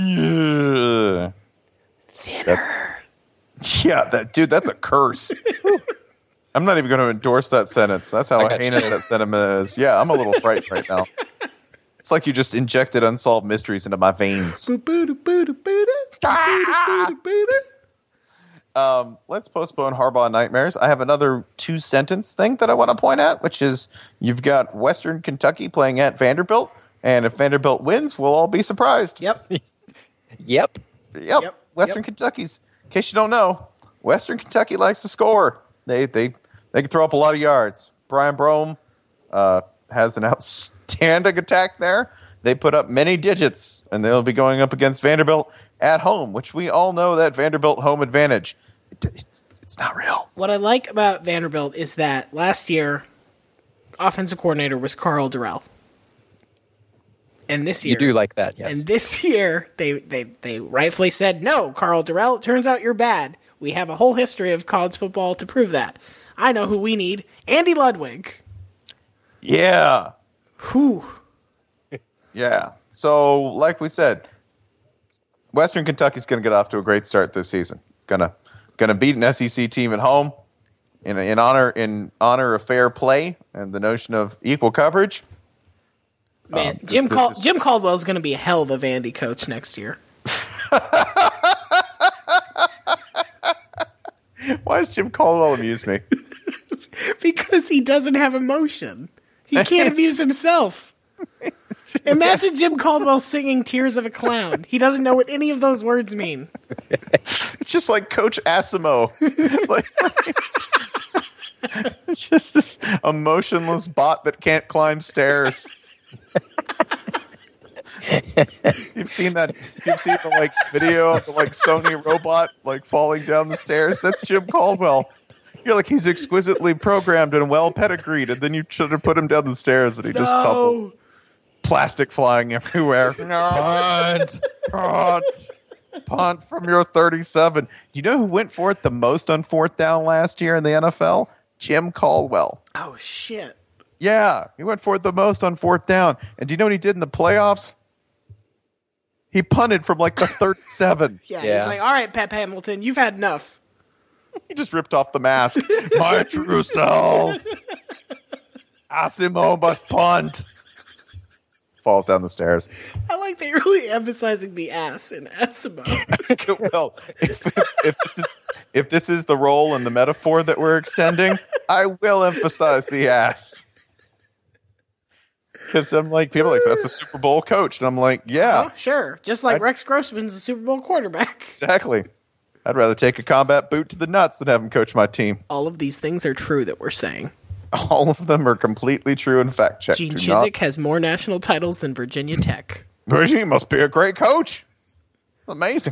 Yeah. Thinner. Yeah, that dude, that's a curse. I'm not even going to endorse that sentence. That's how I got heinous chills. that sentiment is. Yeah, I'm a little frightened right now. It's like you just injected unsolved mysteries into my veins. Um, let's postpone Harbaugh nightmares. I have another two sentence thing that I want to point out, which is you've got Western Kentucky playing at Vanderbilt, and if Vanderbilt wins, we'll all be surprised. Yep. Yep. Yep. Yep. Western Yep. Kentucky's. In case you don't know, Western Kentucky likes to score. They they they can throw up a lot of yards. Brian Brome uh, has an outstanding attack there. They put up many digits, and they'll be going up against Vanderbilt at home, which we all know that Vanderbilt home advantage. It, it's, it's not real. What I like about Vanderbilt is that last year, offensive coordinator was Carl Durrell. And this year, You do like that, yes. and this year, they, they, they rightfully said, no, Carl Durrell, it turns out you're bad. We have a whole history of college football to prove that. I know who we need. Andy Ludwig. Yeah. Whew. Yeah. So, like we said, Western Kentucky's going to get off to a great start this season. Gonna gonna beat an S E C team at home in in honor in honor of fair play and the notion of equal coverage. Man, Um, Jim this Cal- is- Jim Caldwell's going to be a hell of a Vandy coach next year. Why does Jim Caldwell amuse me? Because he doesn't have emotion. He can't amuse himself. Imagine Jim Caldwell singing Tears of a Clown. He doesn't know what any of those words mean. It's just like Coach Asimo. Like, it's just this emotionless bot that can't climb stairs. You've seen that? You've seen the like video of the like Sony robot like falling down the stairs. That's Jim Caldwell. You're like he's exquisitely programmed and well pedigreed, and then you try to put him down the stairs, and he just No. tumbles. Plastic flying everywhere. Punt. Punt. Punt from your thirty-seven. You know who went for it the most on fourth down last year in the N F L? Jim Caldwell. Oh, shit. Yeah, he went for it the most on fourth down. And do you know what he did in the playoffs? He punted from like the thirty-seven. Yeah, Yeah. he's like, all right, Pep Hamilton, you've had enough. He just ripped off the mask. My true self. Asimo must punt. Falls down the stairs. I like they really emphasizing the ass in Asimo. Well, if, if this is if this is the role and the metaphor that we're extending, I will emphasize the ass. Because I'm like, people are like, that's a Super Bowl coach. And I'm like, yeah, Oh, sure. Just like I'd- Rex Grossman's a Super Bowl quarterback. exactly. I'd rather take a combat boot to the nuts than have him coach my team. All of these things are true that we're saying. All of them are completely true and fact checked. Gene Do Chizik has more national titles than Virginia Tech. not- He must be a great coach. Amazing.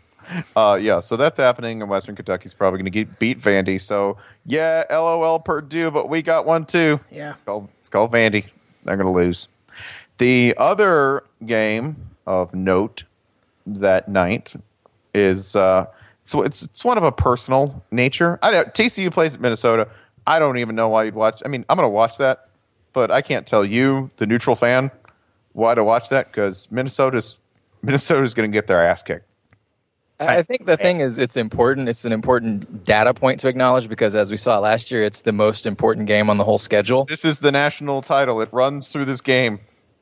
Uh, yeah, so that's happening, and Western Kentucky's probably going to beat Vandy. So, yeah, LOL Purdue, but we got one too. Yeah. It's called, it's called Vandy. They're going to lose. The other game of note that night is uh, so it's it's one of a personal nature. I know T C U plays at Minnesota. I don't even know why you'd watch. I mean, I'm going to watch that, but I can't tell you, the neutral fan, why to watch that because Minnesota's Minnesota's going to get their ass kicked. I I think the thing is, it's important. It's an important data point to acknowledge because, as we saw last year, it's the most important game on the whole schedule. This is the national title. It runs through this game,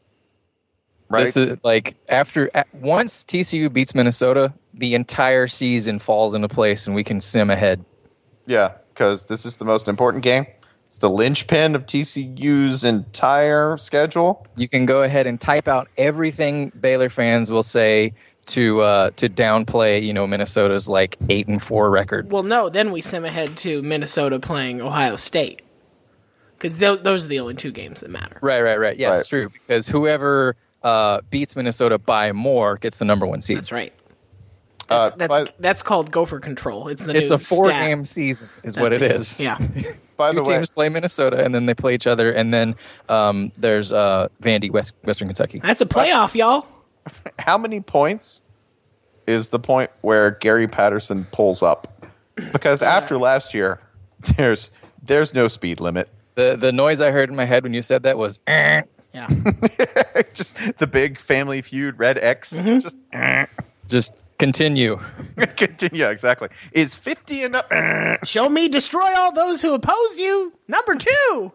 right? This is like after at, once T C U beats Minnesota, the entire season falls into place, and we can sim ahead. Yeah, because this is the most important game. It's the linchpin of T C U's entire schedule. You can go ahead and type out everything Baylor fans will say to uh, to downplay, you know, Minnesota's like eight and four record. Well, no, then we sim ahead to Minnesota playing Ohio State. Because th- those are the only two games that matter. Right, right, right. Yes, Right. true. Because whoever uh, beats Minnesota by more gets the number one seed. That's right. Uh, That's, that's, by, that's called gopher control. It's the It's new a four stat game season, is that what it they- is. Yeah. by Two the way, teams play Minnesota, and then they play each other, and then um, there's uh, Vandy, West, Western Kentucky. That's a playoff, y'all. how many points is the point where Gary Patterson pulls up? Because after last year, there's there's no speed limit. The the noise I heard in my head when you said that was, "Eh." Yeah. Just the big Family Feud red X. Mm-hmm. Just just continue. continue. Yeah, exactly. Is fifty enough? Show me destroy all those who oppose you. Number two.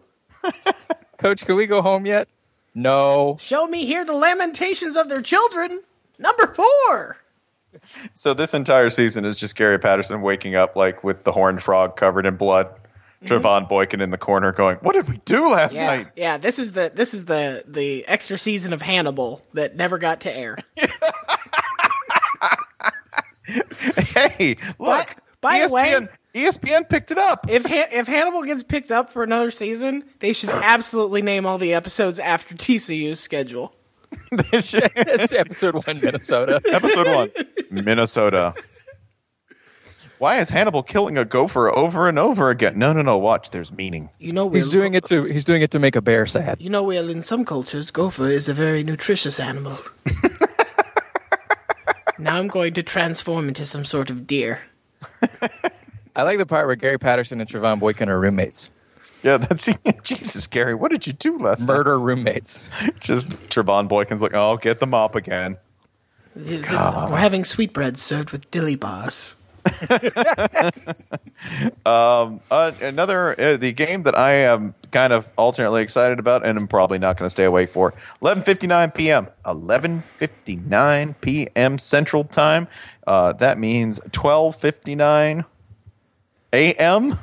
Coach, can we go home yet? No. Show me hear the lamentations of their children. Number four. So this entire season is just Gary Patterson waking up like with the horned frog covered in blood. Trevon Boykin in the corner going, "What did we do last Yeah, night?" yeah. This is the this is the the extra season of Hannibal that never got to air. Hey, look. By- by the way- E S P N picked it up. If ha- if Hannibal gets picked up for another season, they should absolutely name all the episodes after T C U's schedule. It's episode one, Minnesota. Episode one, Minnesota. Why is Hannibal killing a gopher over and over again? No, no, no. Watch. There's meaning. You know, He's doing it to he's doing it to make a bear sad. You know, well, in some cultures, gopher is a very nutritious animal. Now I'm going to transform into some sort of deer. I like the part where Gary Patterson and Trevon Boykin are roommates. Yeah, that's Jesus, Gary. What did you do last Murder roommates. night? Just Trevon Boykin's like, oh, get the mop again. Is it- we're having sweetbreads served with dilly bars. um, uh, another uh, the game that I am kind of alternately excited about, and I'm probably not going to stay awake for. eleven fifty-nine p.m. eleven fifty-nine p.m. Central Time. Uh, that means twelve fifty-nine a.m.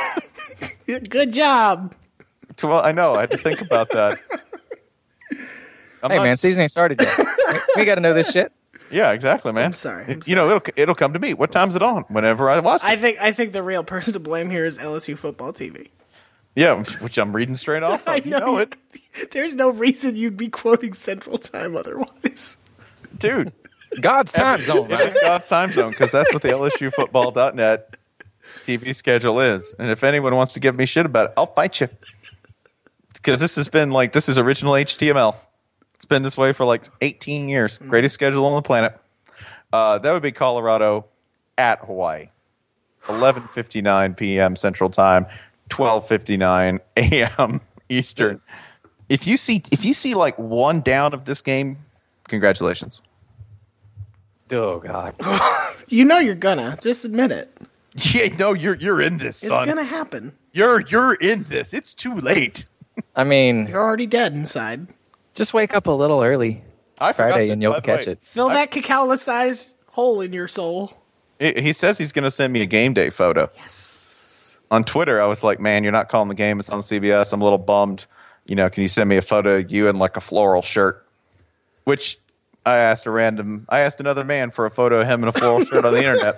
Good job. Well, I know. I had to think about that. I'm Hey not- man, season ain't started yet. we we got to know this shit. Yeah, exactly, man. I'm sorry, I'm you know, it'll it'll come to me. What time's it on? Whenever I watch it. I think I think the real person to blame here is L S U football T V. Yeah, which I'm reading straight off. I Of. You know it, There's no reason you'd be quoting Central Time otherwise. dude. God's time zone, It right? is God's time zone because that's what the L S U football dot net T V schedule is. And if anyone wants to give me shit about it, I'll fight you. Because this has been like this is original H T M L. It's been this way for like eighteen years. Greatest schedule on the planet. Uh, that would be Colorado at Hawaii. eleven fifty-nine p.m. Central Time, twelve fifty-nine a.m. Eastern. If you see if you see like one down of this game, congratulations. Oh God. You know you're gonna. Just admit it. Yeah, no, you're you're in this, It's son. gonna happen. You're you're in this. It's too late. I mean, You're already dead inside. just wake up a little early I forgot Friday that, and you'll by the catch way. it. Fill I- that cacao-sized hole in your soul. He he says he's going to send me a game day photo. Yes. On Twitter, I was like, man, you're not calling the game. It's on C B S. I'm a little bummed. You know, can you send me a photo of you in like a floral shirt? Which I asked a random, I asked another man for a photo of him in a floral shirt on the internet.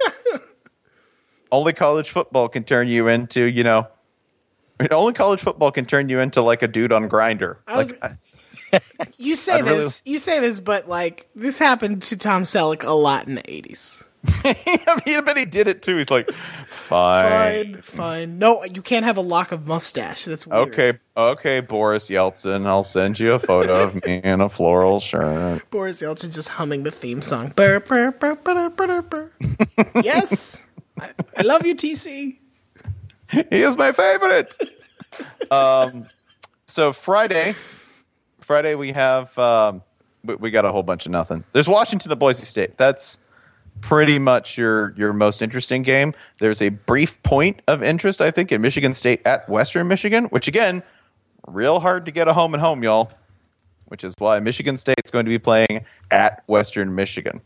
Only college football can turn you into, you know, only college football can turn you into like a dude on Grindr. I was- Like, You say I'd really- this, you say this, but like this happened to Tom Selleck a lot in the eighties. I mean, but he did it too. He's like, fine. Fine, fine. No, you can't have a lock of mustache. That's weird. Okay, okay, Boris Yeltsin, I'll send you a photo of me in a floral shirt. Boris Yeltsin just humming the theme song. Burr, burr, burr, burr, burr, burr. Yes, I, I love you, T C. He is my favorite. um, so Friday, Friday we have um, we, we got a whole bunch of nothing. There's Washington to Boise State. That's pretty much your your most interesting game. There's a brief point of interest, I think, in Michigan State at Western Michigan, which again, real hard to get a home and home, y'all. Which is why Michigan State's going to be playing at Western Michigan.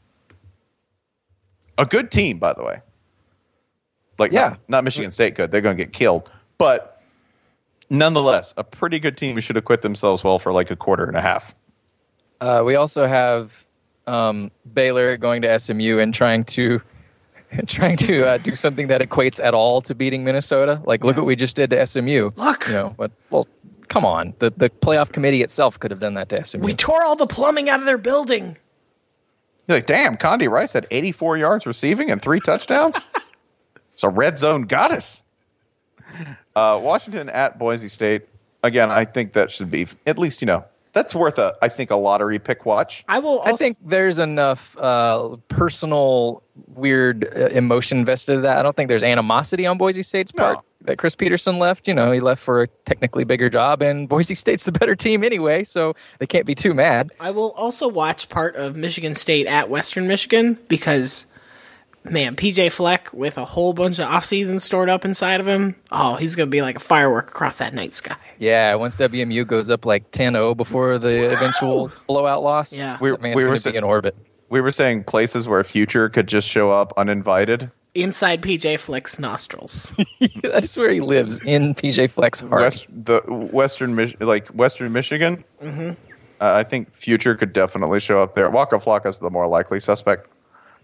A good team, by the way. Like, Yeah. not, not Michigan State good. They're going to get killed. But nonetheless, a pretty good team who should acquit themselves well for like a quarter and a half. Uh, we also have um, Baylor going to S M U and trying to trying to uh, do something that equates at all to beating Minnesota. Like, look what we just did to S M U. Look. you know, but well, come on. The the playoff committee itself could have done that to S M U. We tore all the plumbing out of their building. You're like, damn, Condi Rice had eighty-four yards receiving and three touchdowns. It's a red zone goddess. Uh, Washington at Boise State. Again, I think that should be at least, you know, that's worth a, I think, a lottery pick watch. I will. Also, I think there's enough uh, personal weird uh, emotion invested in that. I don't think there's animosity on Boise State's part. No. That Chris Peterson left, you know, he left for a technically bigger job, and Boise State's the better team anyway, so they can't be too mad. I will also watch part of Michigan State at Western Michigan because, man, P J Fleck with a whole bunch of offseason stored up inside of him. Oh, he's going to be like a firework across that night sky. Yeah, once W M U goes up like ten oh before the eventual blowout loss, Yeah. We- that man's we going were to be sa- in orbit. We were saying places where Future could just show up uninvited. Inside P J Fleck's nostrils. That's where he lives, in P J Fleck's heart. West the Western Mich- like Western Michigan. Mm-hmm. Uh, I think Future could definitely show up there. Waka Flocka's the more likely suspect.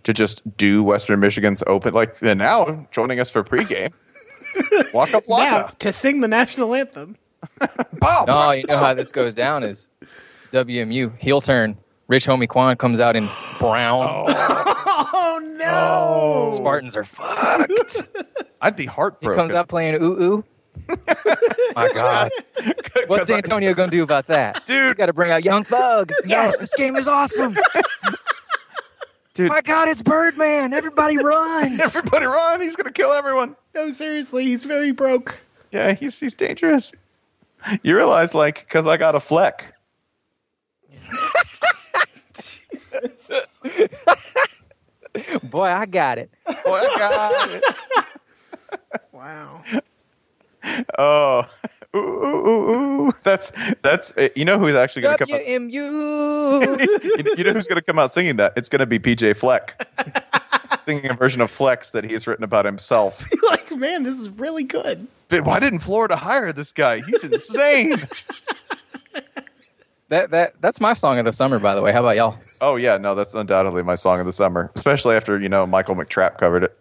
to just do Western Michigan's Open. Like, and now joining us for pregame, Waka Now, Flocka. to sing the national anthem. Bow, No, bow, you know how this goes down is W M U heel turn. Rich Homie Quan comes out in brown. Oh, no. Spartans are fucked. I'd be He heartbroken. comes out playing ooh ooh. My God. What's 'Cause I- Antonio going to do about that? Dude. He's got to bring out Young Thug. Yes, this game is awesome. Dude, My God, it's Birdman. Everybody run. everybody run! He's gonna kill everyone. No, seriously, he's very broke. Yeah, he's he's dangerous. You realize, like, because I got a fleck. Boy, I got it. Oh, I got it. Wow. Oh, ooh, ooh, ooh, ooh. That's that's. uh, You know who's actually going to come W out? M U. you know- you know who's going to come out singing that? It's going to be P J Fleck, singing a version of Flex that he's written about himself. Like, man, this is really good. But why didn't Florida hire this guy? He's insane. That that that's my song of the summer, by the way. How about y'all? Oh yeah, no, that's undoubtedly my song of the summer, especially after you know Michael McTrapp covered it.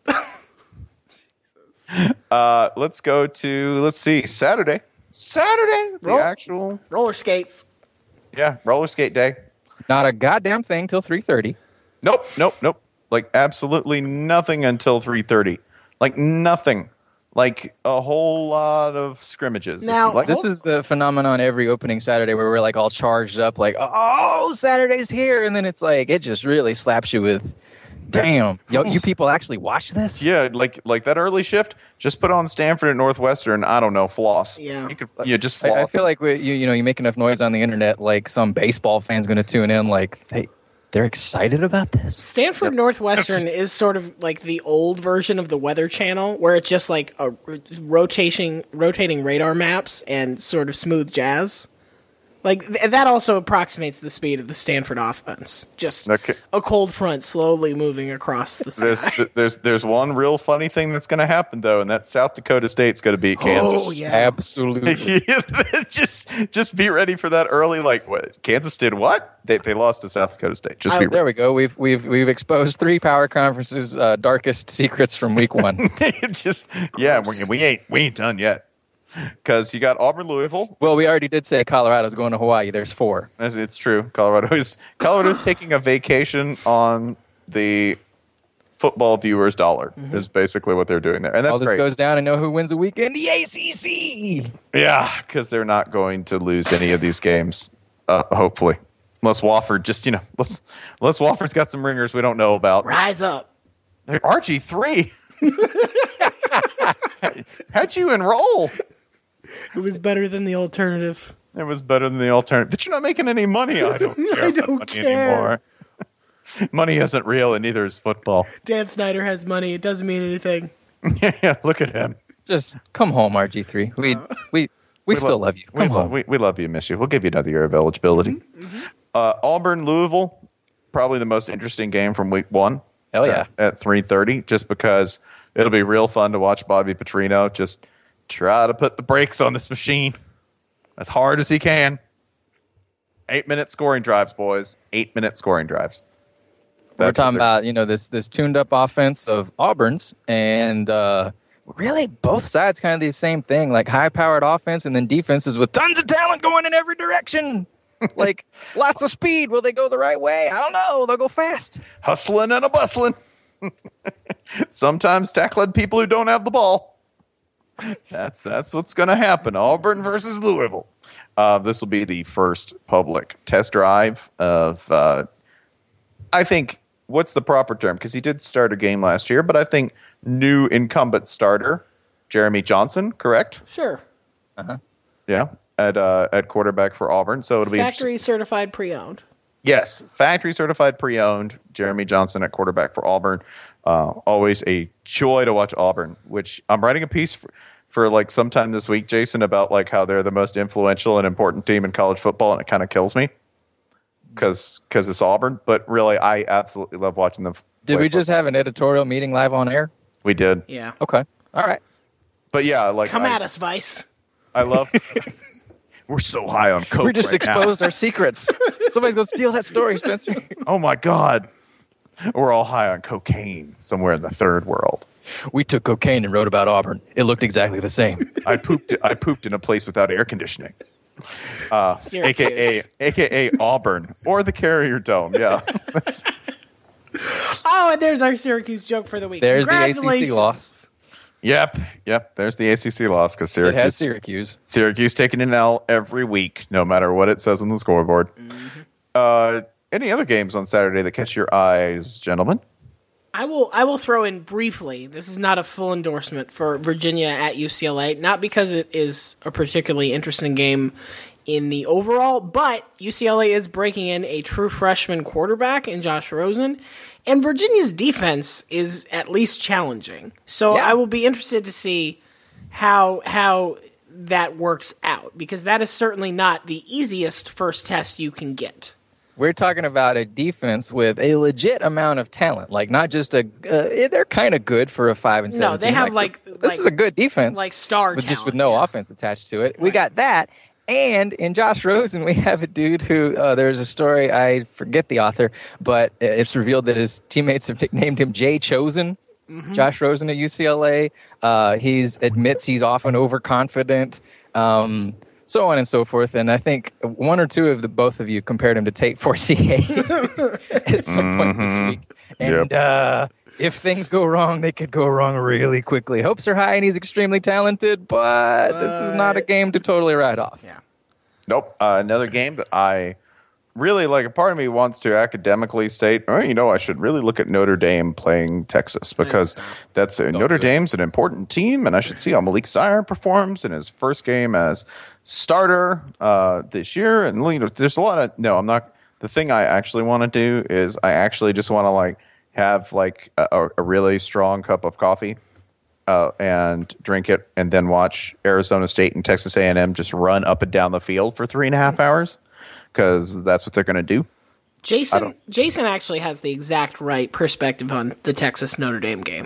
Uh, let's go to let's see Saturday. Saturday, the Roll- actual Roller skates. yeah roller skate day. Not a goddamn thing till three thirty. Nope, nope, nope. Like absolutely nothing until three thirty. Like nothing. Like a whole lot of scrimmages. if Now, you like. This is the phenomenon every opening Saturday where we're like all charged up, like, oh, Saturday's here, and then it's like it just really slaps you with, damn, yo, you people actually watch this? Yeah, like like that early shift. Just put on Stanford and Northwestern. I don't know, floss. Yeah. you could, yeah, just I, floss. I feel like we, you you know you make enough noise on the internet, like some baseball fan's going to tune in, like they they're excited about this. Stanford Northwestern is sort of like the old version of the Weather Channel, where it's just like a r- rotating rotating radar maps and sort of smooth jazz. Like th- that also approximates the speed of the Stanford offense. Just Okay. a cold front slowly moving across the There's sky. th- there's there's one real funny thing that's going to happen though, and that's South Dakota State's going to beat Kansas. Oh, yeah. Absolutely. just just be ready for that early. Like what? Kansas did what? They they lost to South Dakota State. Just be I- There we go. We've we've we've exposed three power conferences' uh, darkest secrets from week one. ready. just yeah, we, we ain't we ain't done yet. Because you got Auburn, Louisville. Well, we already did say Colorado's going to Hawaii. There's four. As it's true, Colorado is Colorado's taking a vacation on the football viewers' dollar. Is basically what they're doing there, and that's All this great. goes down, and know who wins the weekend? The A C C. Yeah, because they're not going to lose any of these games, uh, hopefully. Unless Wofford just, you know, unless, unless Wofford's got some ringers we don't know about. Rise up. R G three. How'd you enroll? It was better than the alternative. It was better than the alternative. But you're not making any money. I don't care I about don't money care. anymore. Money isn't real, and neither is football. Dan Snyder has money. It doesn't mean anything. Yeah, look at him. Just come home, R G three. We we we, still lo- love you. We Come love, home. we, we love you, miss you. We'll give you another year of eligibility. Uh, Auburn, Louisville, probably the most interesting game from week one. Hell yeah. At, at three thirty, just because it'll be real fun to watch Bobby Petrino just try to put the brakes on this machine as hard as he can. Eight minute scoring drives, boys. Eight minute scoring drives. We're That's what talking they're- about, you know, this this tuned up offense of Auburn's, and uh, really both sides kind of the same thing, like high powered offense and then defenses with tons of talent going in every direction. Like lots of speed. Will they go the right way? I don't know. They'll go fast. hustling and a bustling. Sometimes tackling people who don't have the ball. That's that's what's going to happen. Auburn versus Louisville. Uh, this will be the first public test drive of. Uh, I think what's the proper term? Because he did start a game last year, but I think new incumbent starter Jeremy Johnson. Correct? Sure. Yeah, at uh, at quarterback for Auburn. So it'll be Factory certified pre-owned. Yes, factory certified pre-owned. Jeremy Johnson at quarterback for Auburn. Uh, always a joy to watch Auburn. Which I'm writing a piece for, for like sometime this week, Jason, about like how they're the most influential and important team in college football, and it kind of kills me because because it's Auburn. But really, I absolutely love watching them. Did play we just football. have an editorial meeting live on air? We did, Yeah. Okay. All right. but yeah, like Come I, at us, Vice. I love. We're so high on coke. We just right now. exposed our secrets. Somebody's going to steal that story, Spencer. Oh my god. We're all high on cocaine somewhere in the third world. We took cocaine and wrote about Auburn. It looked exactly the same. I pooped. I pooped in a place without air conditioning. Uh, AKA, AKA Auburn or the Carrier Dome. Yeah. That's, oh, and there's our Syracuse joke for the week. There's the A C C loss. Yep. Yep. There's the A C C loss because Syracuse. It has Syracuse. Syracuse taking an L every week, no matter what it says on the scoreboard. Mm-hmm. Uh, any other games on Saturday that catch your eyes, gentlemen? I will I will throw in briefly, this is not a full endorsement for Virginia at U C L A, not because it is a particularly interesting game in the overall, but U C L A is breaking in a true freshman quarterback in Josh Rosen, and Virginia's defense is at least challenging. So yeah. I will be interested to see how how that works out, because that is certainly not the easiest first test you can get. We're talking about a defense with a legit amount of talent, like not just a. Uh, they're kind of good for a five and seven. No, they team. have like, like this like, is a good defense, like star, with talent, just with no yeah. offense attached to it. Right. We got that, and in Josh Rosen, we have a dude who uh, there's a story, I forget the author, but it's revealed that his teammates have nicknamed him Jay Chosen. Mm-hmm. Josh Rosen at U C L A. Uh, he's admits he's often overconfident. Um, So on and so forth, and I think one or two of the both of you compared him to Tate Forcier at some mm-hmm. point this week. And yep. uh, if things go wrong, they could go wrong really quickly. Hopes are high, and he's extremely talented, but uh, this is not a game to totally write off. Yeah. Nope. Uh, another game that I really like. A part of me wants to academically state, oh, you know, I should really look at Notre Dame playing Texas, because that's a, Notre Dame's an important team, and I should see how Malik Zaire performs in his first game as starter uh, this year. And you know, there's a lot of no. I'm not. The thing I actually want to do is I actually just want to like have like a, a really strong cup of coffee uh, and drink it, and then watch Arizona State and Texas A and M just run up and down the field for three and a half hours, because that's what they're going to do. Jason Jason actually has the exact right perspective on the Texas Notre Dame game.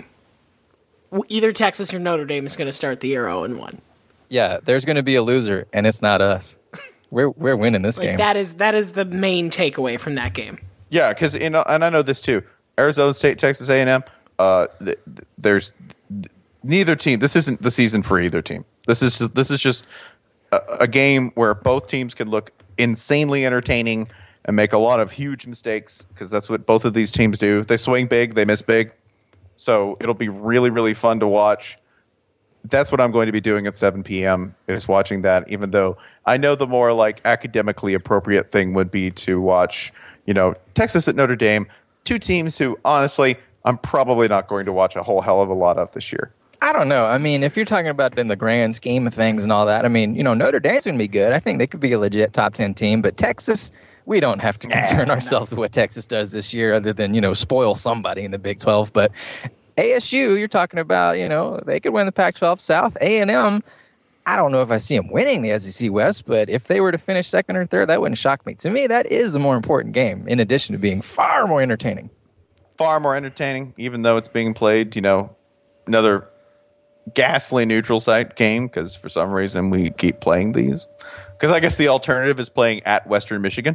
Either Texas or Notre Dame is going to start the year oh and one. Yeah, there's going to be a loser, and it's not us. We're we're winning this like game. That is that is the main takeaway from that game. Yeah, because and I know this too. Arizona State, Texas A and M. Uh, th- th- there's th- neither team. This isn't the season for either team. This is this is just a, a game where both teams can look insanely entertaining and make a lot of huge mistakes, because that's what both of these teams do. They swing big, they miss big. So it'll be really really fun to watch. That's what I'm going to be doing at seven p.m. is watching that, even though I know the more like academically appropriate thing would be to watch, you know, Texas at Notre Dame, two teams who honestly I'm probably not going to watch a whole hell of a lot of this year. I don't know. I mean, if you're talking about it in the grand scheme of things and all that, I mean, you know, Notre Dame's going to be good. I think they could be a legit top ten team, but Texas, we don't have to concern nah, ourselves nah. with what Texas does this year other than, you know, spoil somebody in the Big twelve, but A S U, you're talking about, you know, they could win the Pac twelve South. A and M, I don't know if I see them winning the S E C West, but if they were to finish second or third, that wouldn't shock me. To me, that is the more important game, in addition to being far more entertaining. Far more entertaining, even though it's being played, you know, another ghastly neutral site game, because for some reason we keep playing these. Because I guess the alternative is playing at Western Michigan.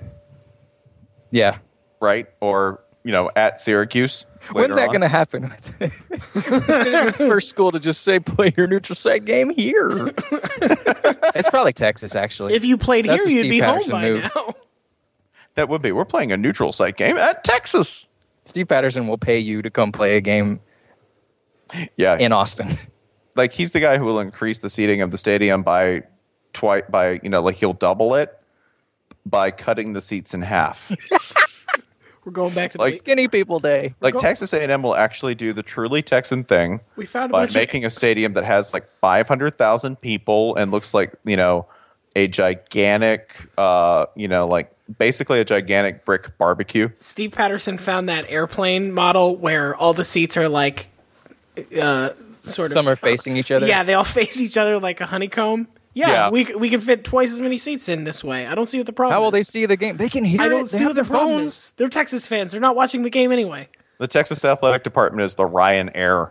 Yeah. Right? Or, you know, at Syracuse. When's that going to happen? It's going to be the first school to just say, play your neutral site game here. It's probably Texas, actually. If you played That's here, you'd be Patterson home by move. now. That would be. We're playing a neutral site game at Texas. Steve Patterson will pay you to come play a game yeah. in Austin. Like, he's the guy who will increase the seating of the stadium by, twice, by you know, like he'll double it by cutting the seats in half. We're going back to like Skinny People Day. Like going- Texas A and M will actually do the truly Texan thing We found a by bunch making of- a stadium that has like five hundred thousand people and looks like, you know, a gigantic, uh, you know, like basically a gigantic brick barbecue. Steve Patterson found that airplane model where all the seats are like, uh, sort of. Some are facing each other. Yeah, they all face each other like a honeycomb. Yeah, Yeah. we we can fit twice as many seats in this way. I don't see what the problem How will is. they see the game? They can hear I it. don't They see have what the their problem phones. is. They're Texas fans. They're not watching the game anyway. The Texas Athletic Department is the Ryanair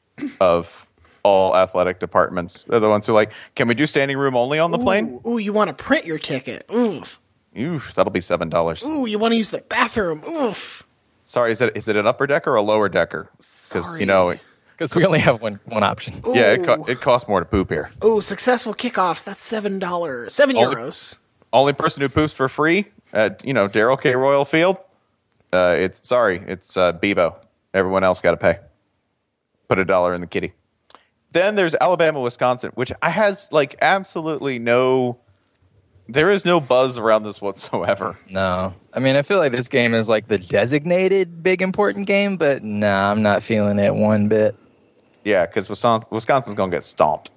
of all athletic departments. They're the ones who are like, can we do standing room only on the plane? Ooh, ooh, you want to print your ticket. Ooh. Oof, that'll be seven dollars. Ooh, you want to use the bathroom. Oof. Sorry, is it is it an upper decker or a lower decker? Because you know, it, Because we only have one one option. Ooh. yeah, it, co- it costs more to poop here. Oh, successful kickoffs. That's seven dollars, seven Only- euros. Only person who poops for free at you know Daryl K. Royal Field. Uh, it's sorry, it's uh, Bebo. Everyone else got to pay. Put a dollar in the kitty. Then there's Alabama, Wisconsin, which I has like absolutely no. There is no buzz around this whatsoever. No. I mean, I feel like this game is like the designated big important game, but nah, I'm not feeling it one bit. Yeah, because Wisconsin, Wisconsin's going to get stomped.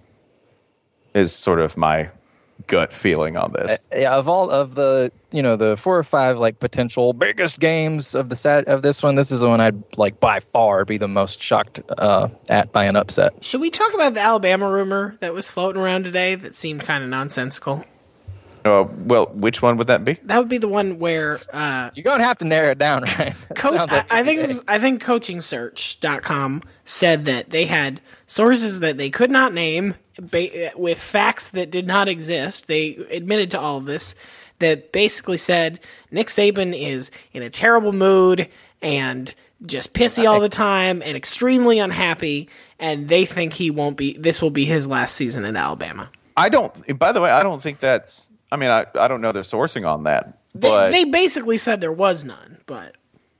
Is sort of my gut feeling on this. Uh, yeah, of all of the, you know, the four or five like potential biggest games of the set of this one, this is the one I'd like by far be the most shocked uh, at by an upset. Should we talk about the Alabama rumor that was floating around today that seemed kind of nonsensical? Uh, well, which one would that be? That would be the one where uh, You're going to have to narrow it down, right? That Co- sounds like I, I every think day. this was, I think coaching search dot com said that they had sources that they could not name ba- with facts that did not exist. They admitted to all of this that basically said Nick Saban is in a terrible mood and just pissy all the time and extremely unhappy, and they think he won't be this will be his last season in Alabama. I don't. By the way, I don't think that's. I mean, I, I don't know their sourcing on that, but They, they basically said there was none, but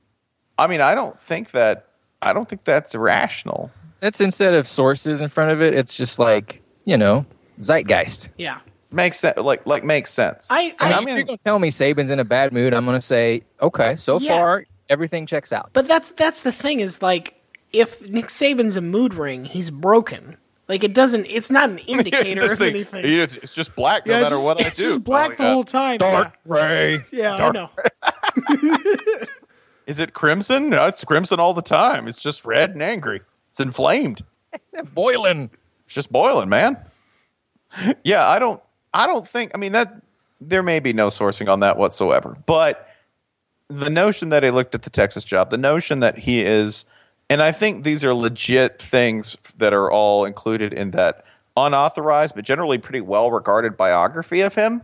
I mean, I don't think that. I don't think that's rational. It's instead of sources in front of it, it's just like, you know, zeitgeist. yeah. Makes sense. Like like makes sense. I, I I, mean, if you're going to tell me Saban's in a bad mood, I'm going to say, okay, so Yeah. far, everything checks out. But that's that's the thing is like if Nick Saban's a mood ring, he's broken. Like it doesn't. It's not an indicator This of thing, anything. you- It's just black no Yeah, it's matter just- what I it's do. just black Oh, the yeah. whole time. Dark gray. Yeah, yeah dark- I know. Is it crimson? No, it's crimson all the time. It's just red and angry. It's inflamed. Boiling. It's just boiling, man. Yeah, I don't. I don't think. I mean that there may be no sourcing on that whatsoever. But the notion that he looked at the Texas job, the notion that he is, and I think these are legit things that are all included in that unauthorized but generally pretty well regarded biography of him.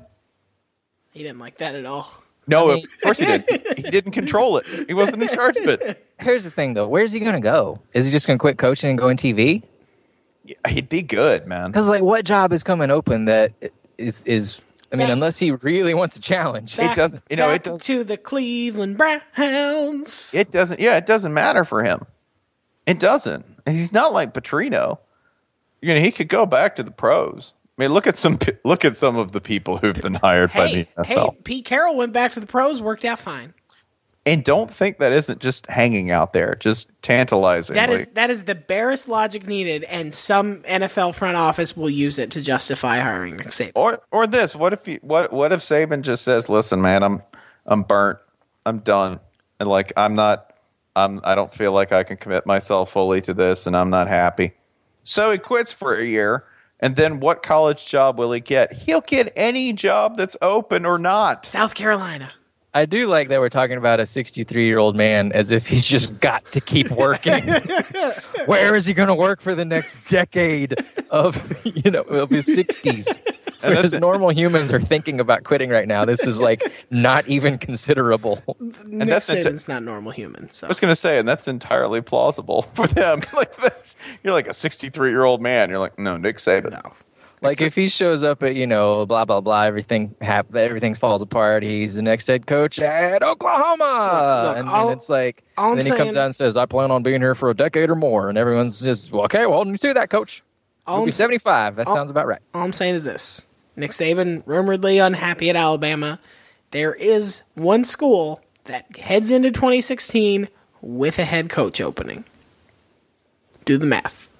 He didn't like that at all. No, I mean- of course he did. He didn't control it. He wasn't in charge of it. Here's the thing, though. Where's he going to go? Is he just going to quit coaching and go in T V? He'd be good, man. Because, like, what job is coming open that is, is I mean, Back- unless he really wants a challenge. Back, doesn't- you know, it back does- to the Cleveland Browns. It doesn't. Yeah, it doesn't matter for him. It doesn't. He's not like Petrino. You know, he could go back to the pros. I mean, look at some. Look at some of the people who've been hired by the hey, N F hey, L. Pete Carroll went back to the pros, worked out fine. And don't think that isn't just hanging out there, just tantalizingly. That is that is the barest logic needed, and some N F L front office will use it to justify hiring Nick Saban. Or or this. What if you, what what if Saban just says, "Listen, man, I'm I'm burnt. I'm done, and like I'm not. I'm I don't feel like I can commit myself fully to this, and I'm not happy." So he quits for a year, and then what college job will he get? He'll get any job that's open or not. South Carolina. I do like that we're talking about a sixty-three-year-old man as if he's just got to keep working. Where is he going to work for the next decade of, you know, of his sixties? And Whereas that's it. normal humans are thinking about quitting right now. This is like not even considerable. Nick that's enti- Saban's not normal human. So I was going to say, and that's entirely plausible for them. Like that's you're like a sixty-three-year-old man. You're like, no, Nick Saban. no. Like if he shows up at, you know, blah blah blah, everything hap- everything falls apart. He's the next head coach at Oklahoma, Look, look, and all- then it's like, all I'm then he comes saying- out and says, "I plan on being here for a decade or more," and everyone's just, well, "Okay, well, you do that, coach." All He'll I'm, be s- seventy-five. That all- sounds about right. all I'm saying is this: Nick Saban rumoredly unhappy at Alabama. There is one school that heads into twenty sixteen with a head coach opening. Do the math.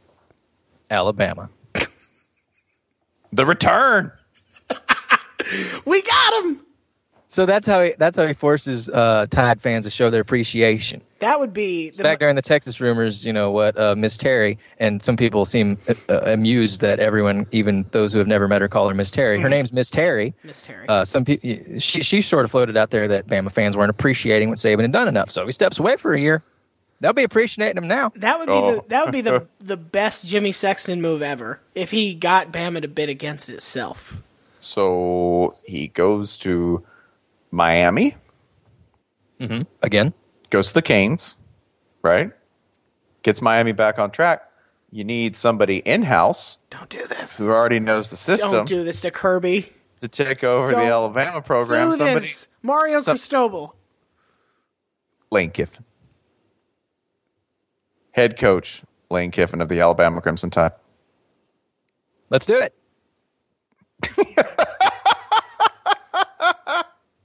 Alabama. The return. We got him. So that's how he, that's how he forces uh, Tide fans to show their appreciation. That would be the, Back during the Texas rumors, you know what, uh, Miss Terry, and some people seem uh, amused that everyone, even those who have never met her, call her Miss Terry. Her name's Miss Terry. Miss Terry. Uh, some people, she she sort of floated out there that Bama fans weren't appreciating what Saban had done enough, so he steps away for a year. They'll be appreciating him now. That would be Oh. the that would be the the best Jimmy Sexton move ever if he got Bama to bid against itself. So he goes to Miami. Again, goes to the Canes, right? Gets Miami back on track. You need somebody in-house Don't do this. who already knows the system Don't do this to Kirby. to take over Don't the Alabama program. Do Somebody, this. Mario some- Cristobal. Lane Kiffin. Head coach Lane Kiffin of the Alabama Crimson Tide. Let's do it.